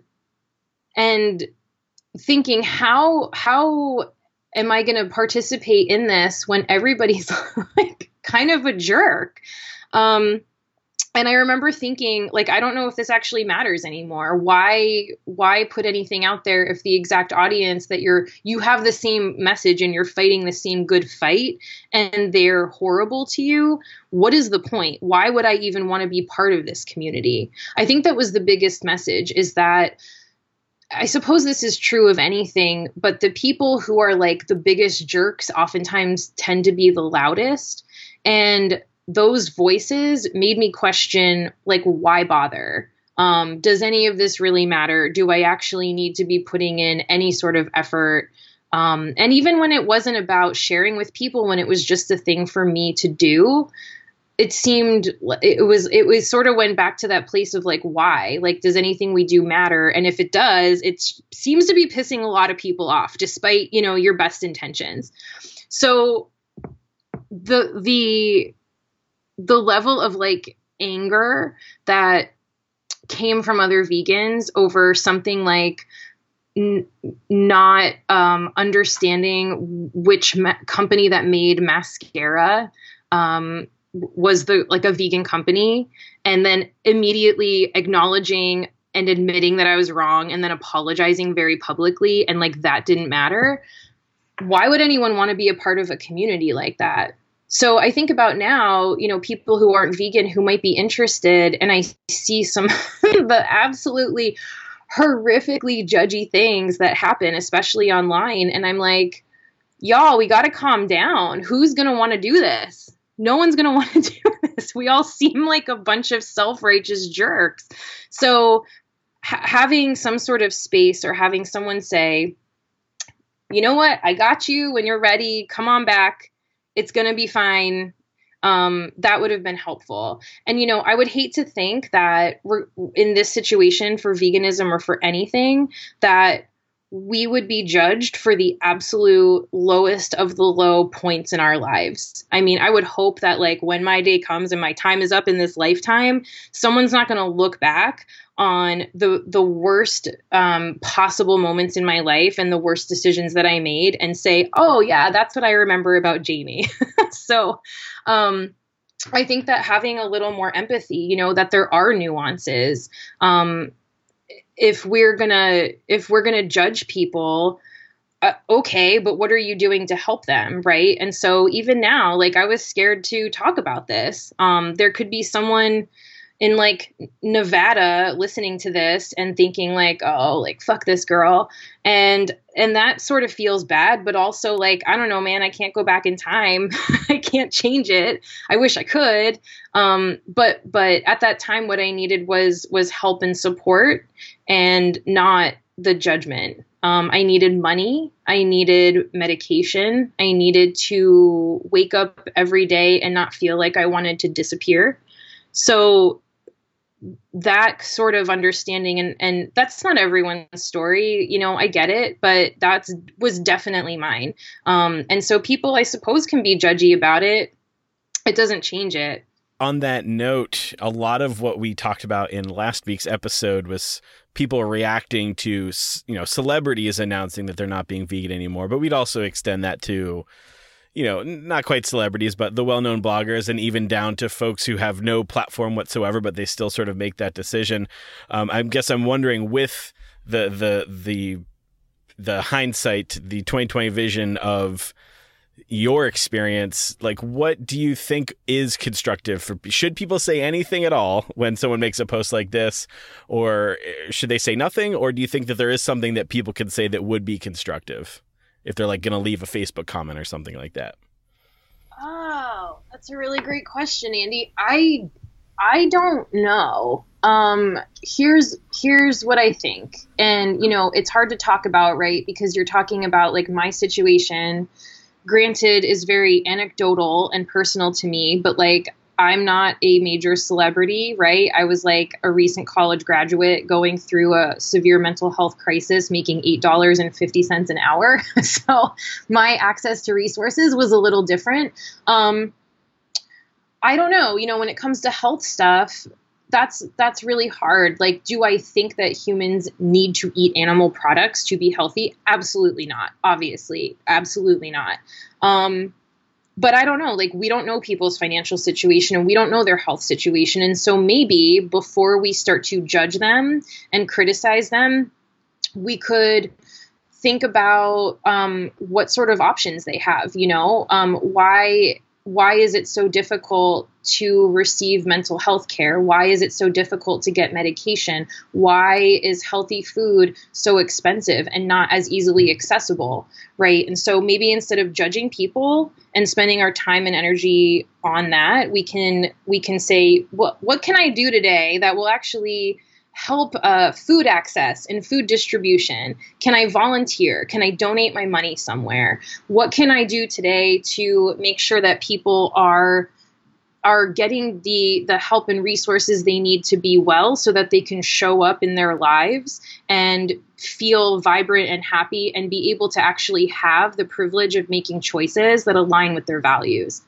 thinking how am I going to participate in this when everybody's like kind of a jerk? And I remember thinking, like, I don't know if this actually matters anymore. Why put anything out there if the exact audience that you have the same message and you're fighting the same good fight and they're horrible to you? What is the point? Why would I even want to be part of this community? I think that was the biggest message, is that I suppose this is true of anything, but the people who are like the biggest jerks oftentimes tend to be the loudest. And those voices made me question, like, why bother? Does any of this really matter? Do I actually need to be putting in any sort of effort? And even when it wasn't about sharing with people, when it was just a thing for me to do, it was sort of went back to that place of like, why? Like, does anything we do matter? And if it does, it seems to be pissing a lot of people off, despite, your best intentions. So the level of like anger that came from other vegans over something like not understanding which company that made mascara was a vegan company, and then immediately acknowledging and admitting that I was wrong and then apologizing very publicly, and like that didn't matter. Why would anyone want to be a part of a community like that? So I think about now, people who aren't vegan who might be interested, and I see some of the absolutely horrifically judgy things that happen, especially online. And I'm like, y'all, we got to calm down. Who's going to want to do this? No one's going to want to do this. We all seem like a bunch of self-righteous jerks. So having some sort of space, or having someone say, you know what, I got you when you're ready. Come on back. It's going to be fine. That would have been helpful. And, I would hate to think that we're in this situation for veganism or for anything, that we would be judged for the absolute lowest of the low points in our lives. I mean, I would hope that like when my day comes and my time is up in this lifetime, someone's not going to look back on the worst possible moments in my life and the worst decisions that I made and say, oh yeah, that's what I remember about Jamie. So I think that having a little more empathy, that there are nuances. If we're gonna judge people, okay, but what are you doing to help them, right? And so even now, like, I was scared to talk about this. There could be someone in like Nevada listening to this and thinking like, oh, like, fuck this girl. And that sort of feels bad, but also like, I don't know, man, I can't go back in time. I can't change it. I wish I could. But at that time, what I needed was help and support, and not the judgment. I needed money. I needed medication. I needed to wake up every day and not feel like I wanted to disappear. So that sort of understanding, and that's not everyone's story, I get it, but was definitely mine. And so people, I suppose, can be judgy about it. It doesn't change it. On that note, a lot of what we talked about in last week's episode was people reacting to, celebrities announcing that they're not being vegan anymore. But we'd also extend that to, not quite celebrities, but the well-known bloggers, and even down to folks who have no platform whatsoever, but they still sort of make that decision. I guess I'm wondering, with the hindsight, the 2020 vision of your experience, like, what do you think is constructive should people say anything at all when someone makes a post like this, or should they say nothing? Or do you think that there is something that people can say that would be constructive if they're like going to leave a Facebook comment or something like that? Oh, that's a really great question, Andy. I don't know. Here's what I think. And, it's hard to talk about, right? Because you're talking about like my situation, granted, is very anecdotal and personal to me, but like, I'm not a major celebrity, right? I was like a recent college graduate going through a severe mental health crisis, making $8.50 an hour. So my access to resources was a little different. I don't know, when it comes to health stuff, that's really hard. Like, do I think that humans need to eat animal products to be healthy? Absolutely not. Obviously, absolutely not. But I don't know, like, we don't know people's financial situation, and we don't know their health situation. And so maybe before we start to judge them and criticize them, we could think about what sort of options they have, why why is it so difficult to receive mental health care? Why is it so difficult to get medication? Why is healthy food so expensive and not as easily accessible, right? And so maybe instead of judging people and spending our time and energy on that, we can say, what can I do today that will actually help food access and food distribution? Can I volunteer? Can I donate my money somewhere? What can I do today to make sure that people are getting the help and resources they need to be well, so that they can show up in their lives and feel vibrant and happy and be able to actually have the privilege of making choices that align with their values?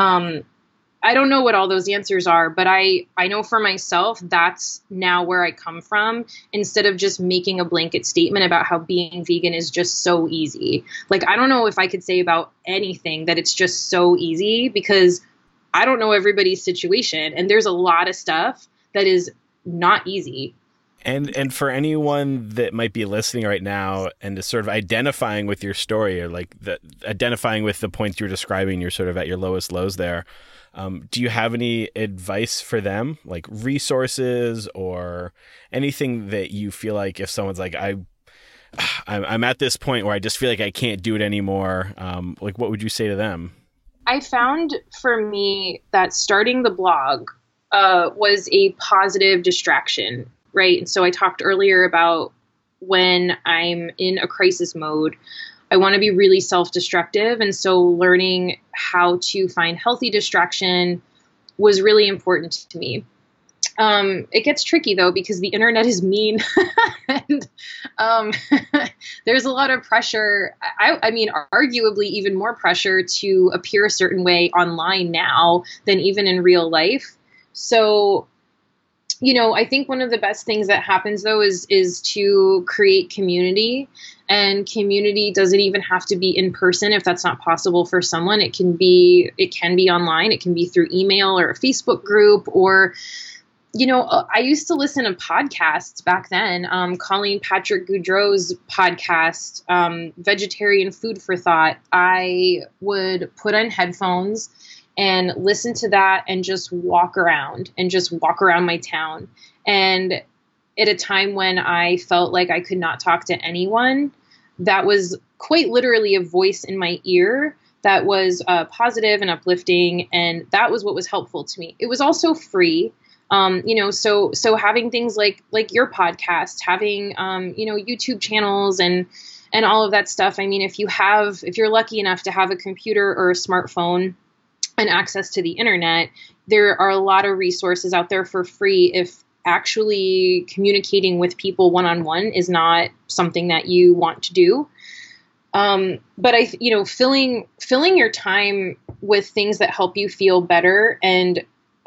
I don't know what all those answers are, but I know for myself, that's now where I come from, instead of just making a blanket statement about how being vegan is just so easy. Like, I don't know if I could say about anything that it's just so easy, because I don't know everybody's situation, and there's a lot of stuff that is not easy. And for anyone that might be listening right now and is sort of identifying with your story, or like identifying with the points you're describing, you're sort of at your lowest lows there. Do you have any advice for them, like resources or anything that you feel like if someone's like, I'm at this point where I just feel like I can't do it anymore, like what would you say to them? I found for me that starting the blog was a positive distraction, right? And so I talked earlier about when I'm in a crisis mode, I want to be really self-destructive. And so learning how to find healthy distraction was really important to me. It gets tricky though, because the internet is mean and there's a lot of pressure. I mean, arguably even more pressure to appear a certain way online now than even in real life. So, you know, I think one of the best things that happens though is to create community. And community doesn't even have to be in person if that's not possible for someone. It can be online. It can be through email or a Facebook group, or, you know, I used to listen to podcasts back then. Colleen Patrick Goudreau's podcast, Vegetarian Food for Thought. I would put on headphones and listen to that and just walk around my town. And at a time when I felt like I could not talk to anyone, that was quite literally a voice in my ear that was positive and uplifting. And that was what was helpful to me. It was also free. You know, so having things like your podcast, having, you know, YouTube channels and all of that stuff. I mean, if you're lucky enough to have a computer or a smartphone and access to the internet, there are a lot of resources out there for free if actually communicating with people one-on-one is not something that you want to do. But filling your time with things that help you feel better, and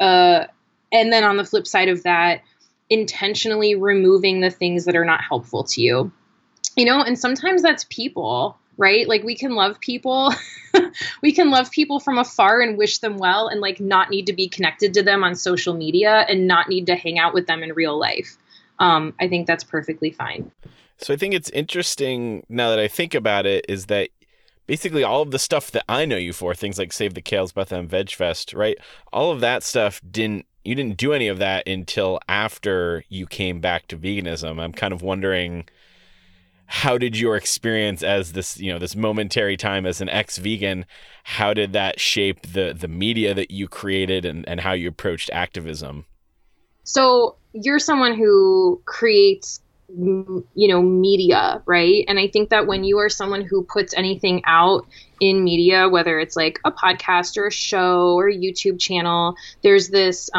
then on the flip side of that, intentionally removing the things that are not helpful to you, you know, and sometimes that's people, right? Like we can love people, we can love people from afar and wish them well and like not need to be connected to them on social media and not need to hang out with them in real life. I think that's perfectly fine. So I think it's interesting now that I think about it is that basically all of the stuff that I know you for, things like Save the Kales, Bethlehem Veg Fest, right? All of that stuff you didn't do any of that until after you came back to veganism. I'm kind of wondering, how did your experience as this momentary time as an ex-vegan, how did that shape the media that you created and how you approached activism? So you're someone who creates, you know, media, right? And I think that when you are someone who puts anything out in media, whether it's like a podcast or a show or a YouTube channel, there's this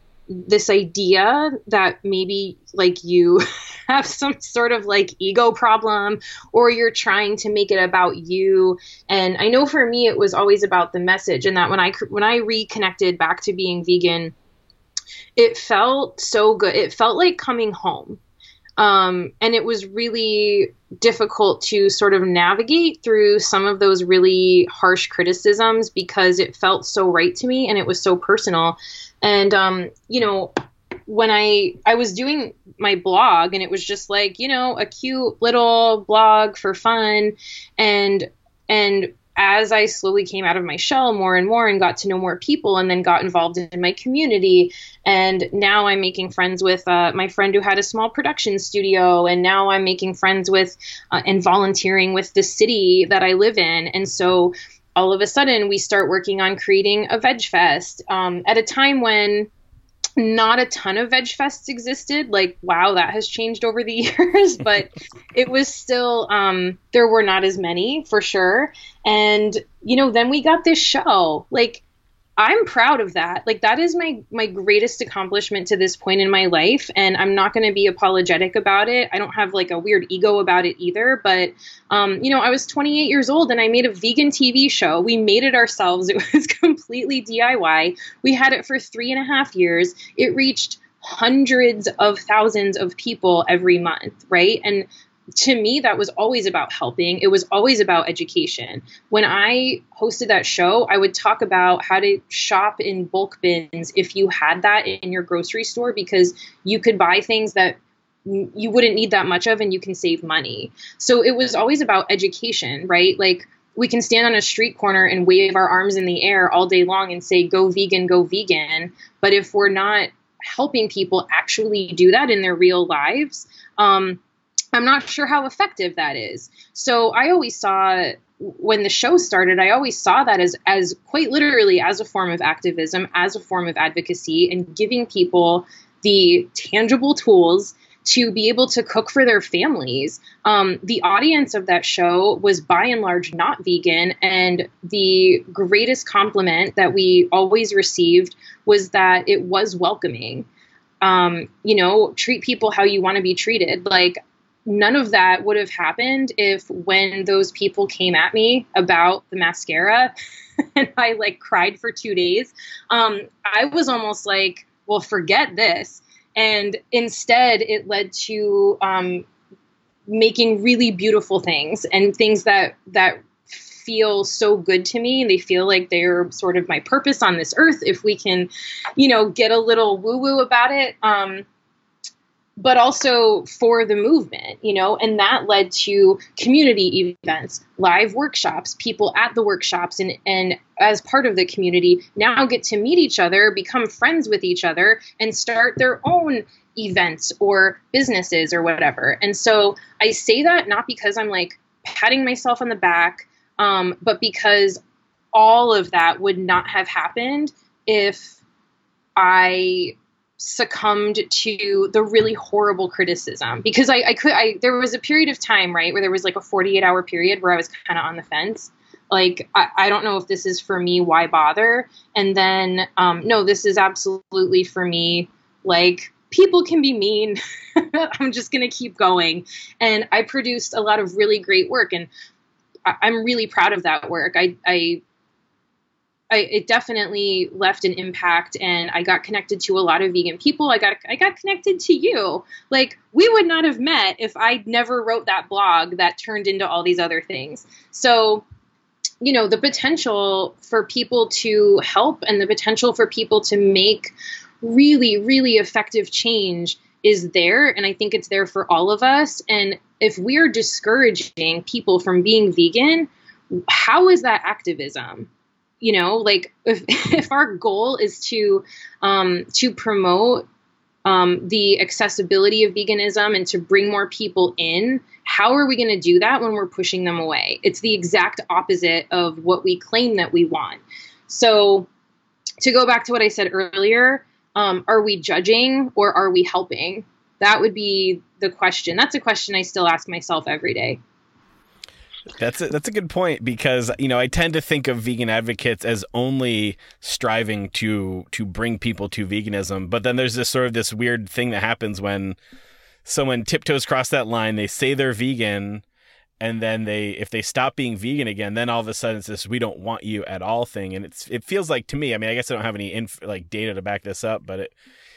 idea that maybe like you have some sort of like ego problem, or you're trying to make it about you. And I know for me, it was always about the message. And that when I reconnected back to being vegan, it felt so good. It felt like coming home. And it was really difficult to sort of navigate through some of those really harsh criticisms because it felt so right to me and it was so personal. And, you know, when I was doing my blog and it was just like, you know, a cute little blog for fun. And as I slowly came out of my shell more and more and got to know more people and then got involved in my community. And now I'm making friends with my friend who had a small production studio. And now I'm making friends with and volunteering with the city that I live in. And so all of a sudden we start working on creating a Veg Fest at a time when not a ton of Veg Fests existed. Like, wow, that has changed over the years, but it was still, there were not as many for sure. And, then we got this show. Like, I'm proud of that. Like, that is my greatest accomplishment to this point in my life. And I'm not going to be apologetic about it. I don't have like a weird ego about it either. But, I was 28 years old and I made a vegan TV show. We made it ourselves. It was completely DIY. We had it for 3.5 years. It reached hundreds of thousands of people every month, right? And to me, that was always about helping. It was always about education. When I hosted that show, I would talk about how to shop in bulk bins if you had that in your grocery store, because you could buy things that you wouldn't need that much of and you can save money. So it was always about education, right? Like, we can stand on a street corner and wave our arms in the air all day long and say, go vegan, go vegan. But if we're not helping people actually do that in their real lives, I'm not sure how effective that is. So I always saw, when the show started, I always saw that as quite literally as a form of activism, as a form of advocacy, and giving people the tangible tools to be able to cook for their families. The audience of that show was by and large not vegan. And the greatest compliment that we always received was that it was welcoming. Treat people how you want to be treated. Like, none of that would have happened if, when those people came at me about the mascara and I like cried for 2 days, I was almost like, well, forget this. And instead it led to making really beautiful things and things that feel so good to me. They feel like they're sort of my purpose on this earth, if we can, get a little woo-woo about it. But also for the movement, and that led to community events, live workshops, people at the workshops, and as part of the community now get to meet each other, become friends with each other, and start their own events or businesses or whatever. And so I say that not because I'm like patting myself on the back, but because all of that would not have happened if I succumbed to the really horrible criticism, because there was a period of time, right, where there was like a 48-hour period where I was kind of on the fence. Like, I don't know if this is for me, why bother? And then, no, this is absolutely for me. Like, people can be mean. I'm just going to keep going. And I produced a lot of really great work, and I'm really proud of that work. It definitely left an impact, and I got connected to a lot of vegan people. I got connected to you. Like, we would not have met if I never wrote that blog that turned into all these other things. So, the potential for people to help and the potential for people to make really, really effective change is there. And I think it's there for all of us. And if we're discouraging people from being vegan, how is that activism? Like, if our goal is to promote the accessibility of veganism and to bring more people in, how are we going to do that when we're pushing them away? It's the exact opposite of what we claim that we want. So to go back to what I said earlier, are we judging or are we helping? That would be the question. That's a question I still ask myself every day. That's a good point, because I tend to think of vegan advocates as only striving to bring people to veganism, but then there's this weird thing that happens when someone tiptoes across that line. They say they're vegan, and then if they stop being vegan again, then all of a sudden it's this "we don't want you at all" thing, and it feels like, to me, I mean, I guess I don't have any data to back this up, but it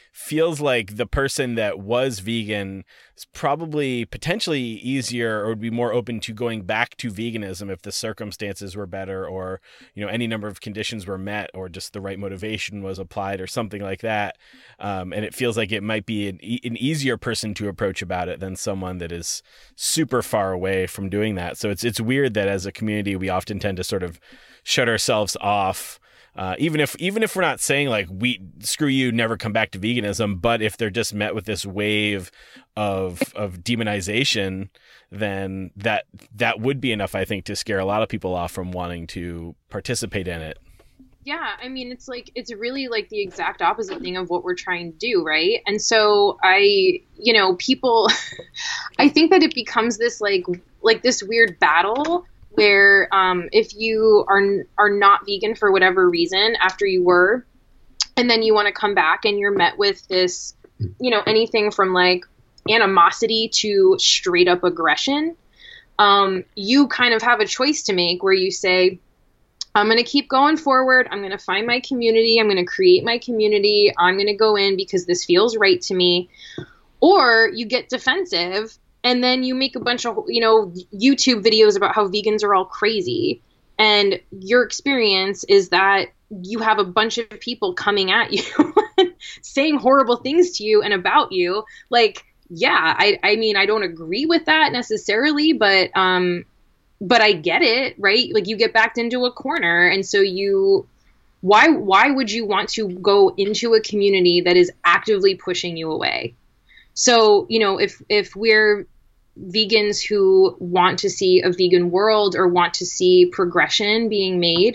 feels like the person that was vegan is probably potentially easier or would be more open to going back to veganism if the circumstances were better, or, you know, any number of conditions were met, or just the right motivation was applied or something like that. And it feels like it might be an easier person to approach about it than someone that is super far away from doing that. So it's weird that as a community, we often tend to sort of shut ourselves off. Even if we're not saying like, we screw you, never come back to veganism, but if they're just met with this wave of demonization, then that would be enough, I think, to scare a lot of people off from wanting to participate in it. Yeah, I mean, it's really like the exact opposite thing of what we're trying to do, right? And so people, I think that it becomes this like this weird battle where if you are not vegan for whatever reason after you were, and then you want to come back and you're met with this, you know, anything from like animosity to straight up aggression, you kind of have a choice to make where you say, I'm going to keep going forward. I'm going to find my community. I'm going to create my community. I'm going to go in because this feels right to me. Or you get defensive and then you make a bunch of, you know, YouTube videos about how vegans are all crazy. And your experience is that you have a bunch of people coming at you saying horrible things to you and about you. Like, yeah, I mean, I don't agree with that necessarily, but I get it, right? Like, you get backed into a corner. And so why would you want to go into a community that is actively pushing you away? So, you know, if we're vegans who want to see a vegan world or want to see progression being made,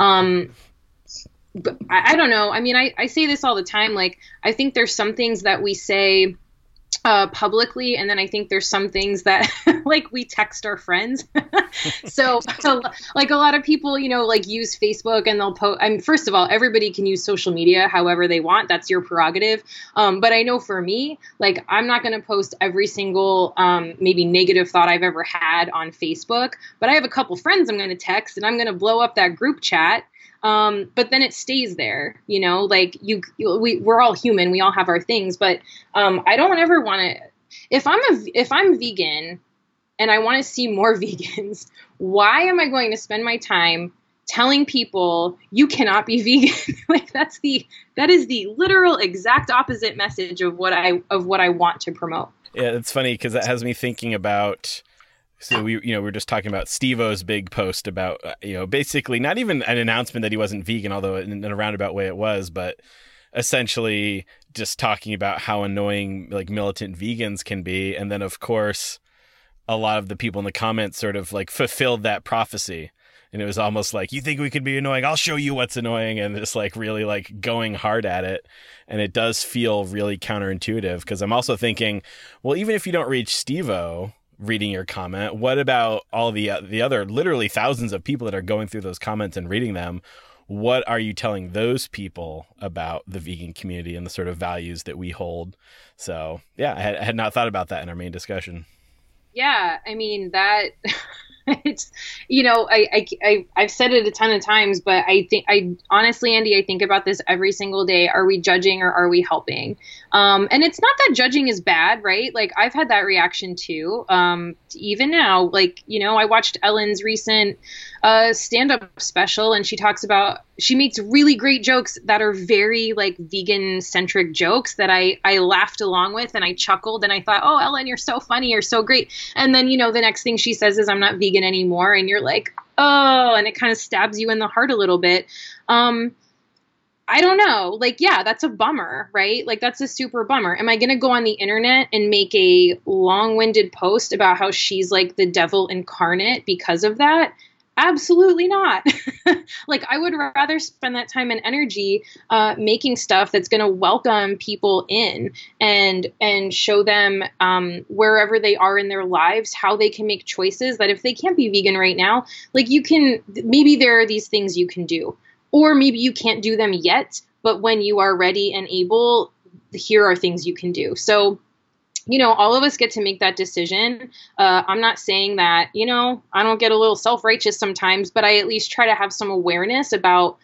but I don't know. I mean, I say this all the time. Like, I think there's some things that we say publicly, and then I think there's some things that like we text our friends. so like a lot of people, you know, like use Facebook and they'll post. I mean, first of all, everybody can use social media however they want. That's your prerogative. But I know for me, like, I'm not going to post every single maybe negative thought I've ever had on Facebook, but I have a couple friends I'm going to text and I'm going to blow up that group chat. But then it stays there, you know, like we're all human. We all have our things, but, I don't ever want to, if I'm vegan and I want to see more vegans, why am I going to spend my time telling people you cannot be vegan? Like, that is the literal exact opposite message of what I want to promote. Yeah. It's funny because that has me thinking about, so we're just talking about Steve-O's big post about, basically not even an announcement that he wasn't vegan, although in a roundabout way it was, but essentially just talking about how annoying like militant vegans can be. And then of course, a lot of the people in the comments sort of like fulfilled that prophecy. And it was almost like, you think we could be annoying? I'll show you what's annoying. And just like really like going hard at it. And it does feel really counterintuitive, because I'm also thinking, well, even if you don't reach Steve-O reading your comment, what about all the other literally thousands of people that are going through those comments and reading them? What are you telling those people about the vegan community and the sort of values that we hold? So yeah, I had not thought about that in our main discussion. Yeah, I mean, that it's, I've said it a ton of times, but honestly, Andy, I think about this every single day. Are we judging or are we helping? And it's not that judging is bad, right? Like, I've had that reaction too. Even now, like, I watched Ellen's recent stand-up special, and she makes really great jokes that are very like vegan centric jokes that I laughed along with, and I chuckled, and I thought, oh, Ellen, you're so funny. You're so great. And then, the next thing she says is, I'm not vegan anymore. And you're like, oh, and it kind of stabs you in the heart a little bit. I don't know. Like, yeah, that's a bummer, right? Like, that's a super bummer. Am I going to go on the internet and make a long-winded post about how she's like the devil incarnate because of that? Absolutely not. Like, I would rather spend that time and energy making stuff that's going to welcome people in and show them wherever they are in their lives, how they can make choices that if they can't be vegan right now, like, maybe there are these things you can do, or maybe you can't do them yet, but when you are ready and able, here are things you can do. So, all of us get to make that decision. I'm not saying that, I don't get a little self-righteous sometimes, but I at least try to have some awareness about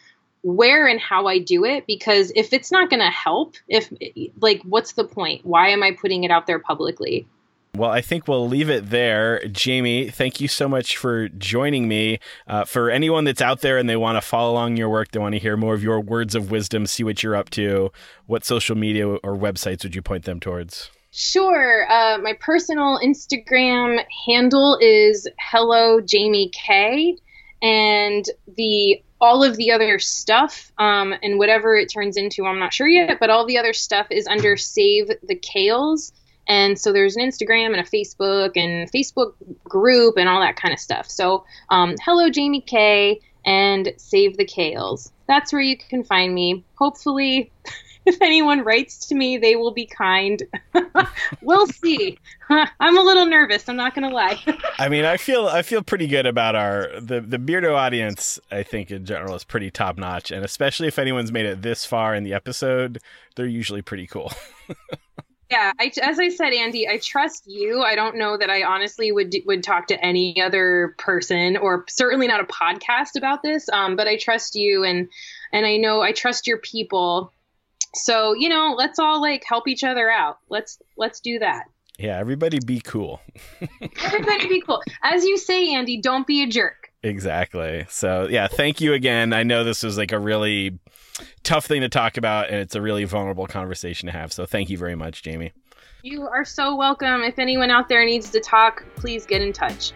where and how I do it, because if it's not going to help, what's the point? Why am I putting it out there publicly? Well, I think we'll leave it there. Jamie, thank you so much for joining me. For anyone that's out there and they want to follow along your work, they want to hear more of your words of wisdom, see what you're up to, what social media or websites would you point them towards? Sure. My personal Instagram handle is Hello Jamie K, and all of the other stuff, and whatever it turns into, I'm not sure yet, but all the other stuff is under Save the Kales. And so there's an Instagram and a Facebook group and all that kind of stuff. So Hello Jamie K and Save the Kales. That's where you can find me. Hopefully, if anyone writes to me, they will be kind. We'll see. I'm a little nervous. I'm not going to lie. I mean, I feel pretty good about the Beardo audience. I think in general is pretty top notch, and especially if anyone's made it this far in the episode, they're usually pretty cool. Yeah, as I said, Andy, I trust you. I don't know that I honestly would talk to any other person, or certainly not a podcast about this. But I trust you, and I know I trust your people. So, let's all help each other out. Let's do that. Yeah, everybody be cool. Everybody be cool. As you say, Andy, don't be a jerk. Exactly. So, yeah, thank you again. I know this was a really tough thing to talk about, and it's a really vulnerable conversation to have. So thank you very much, Jamie. You are so welcome. If anyone out there needs to talk, please get in touch.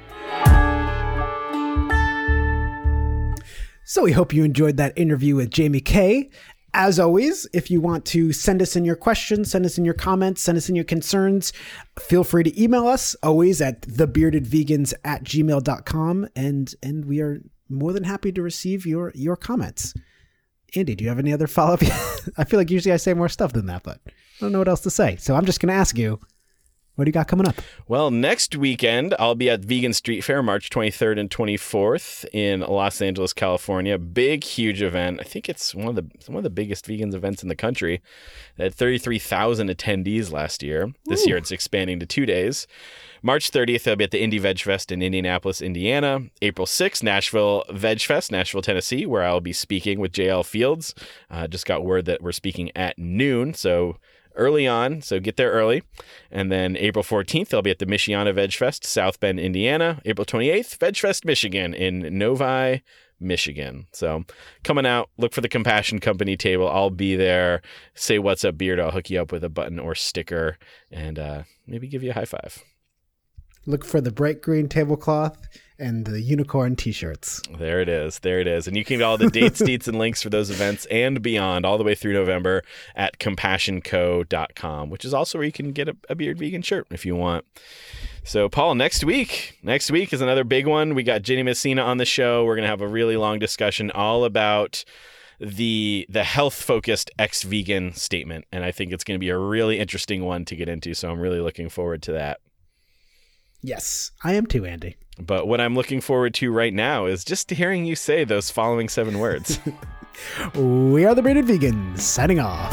So we hope you enjoyed that interview with Jamie K. As always, if you want to send us in your questions, send us in your comments, send us in your concerns, feel free to email us, always at thebeardedvegans@gmail.com. And we are more than happy to receive your comments. Andy, do you have any other follow-up? I feel like usually I say more stuff than that, but I don't know what else to say. So I'm just going to ask you, what do you got coming up? Well, next weekend, I'll be at Vegan Street Fair, March 23rd and 24th in Los Angeles, California. Big, huge event. I think it's one of the biggest vegans events in the country. It had 33,000 attendees last year. This year, it's expanding to 2 days. March 30th, I'll be at the Indie Veg Fest in Indianapolis, Indiana. April 6th, Nashville Veg Fest, Nashville, Tennessee, where I'll be speaking with JL Fields. Just got word that we're speaking at noon, so early on, so get there early. And then April 14th, I'll be at the Michiana Veg Fest, South Bend, Indiana. April 28th, Veg Fest, Michigan in Novi, Michigan. So coming out, look for the Compassion Company table. I'll be there. Say what's up, Beard. I'll hook you up with a button or sticker and maybe give you a high five. Look for the bright green tablecloth and the unicorn t-shirts. There it is. And you can get all the dates, deets, and links for those events and beyond all the way through November at compassionco.com, which is also where you can get a Beard Vegan shirt if you want. So, Paul, next week is another big one. We got Jenny Messina on the show. We're going to have a really long discussion all about the health-focused ex-vegan statement, and I think it's going to be a really interesting one to get into, so I'm really looking forward to that. Yes, I am too, Andy. But what I'm looking forward to right now is just hearing you say those following 7 words. We are the Bearded Vegans, signing off.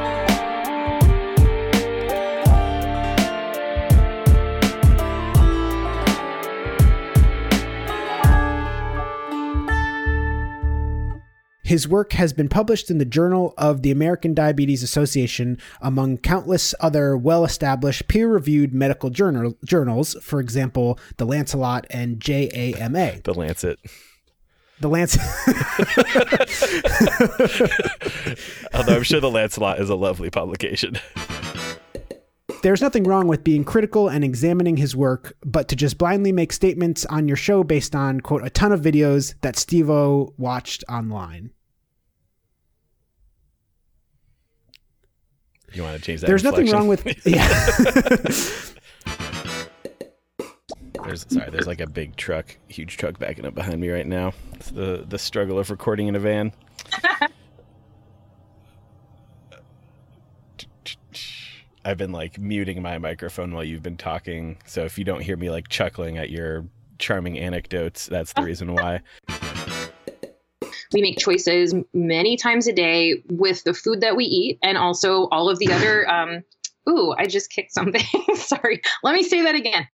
His work has been published in the Journal of the American Diabetes Association, among countless other well-established peer-reviewed medical journals, for example, The Lancelot and JAMA. The Lancet. Although I'm sure The Lancelot is a lovely publication. There's nothing wrong with being critical and examining his work, but to just blindly make statements on your show based on, quote, a ton of videos that Steve-O watched online. You want to change that? There's nothing wrong with... Yeah. There's like a big truck, huge truck backing up behind me right now. It's the struggle of recording in a van. I've been muting my microphone while you've been talking, so if you don't hear me chuckling at your charming anecdotes, that's the reason why. We make choices many times a day with the food that we eat, and also all of the other, I just kicked something. Sorry. Let me say that again.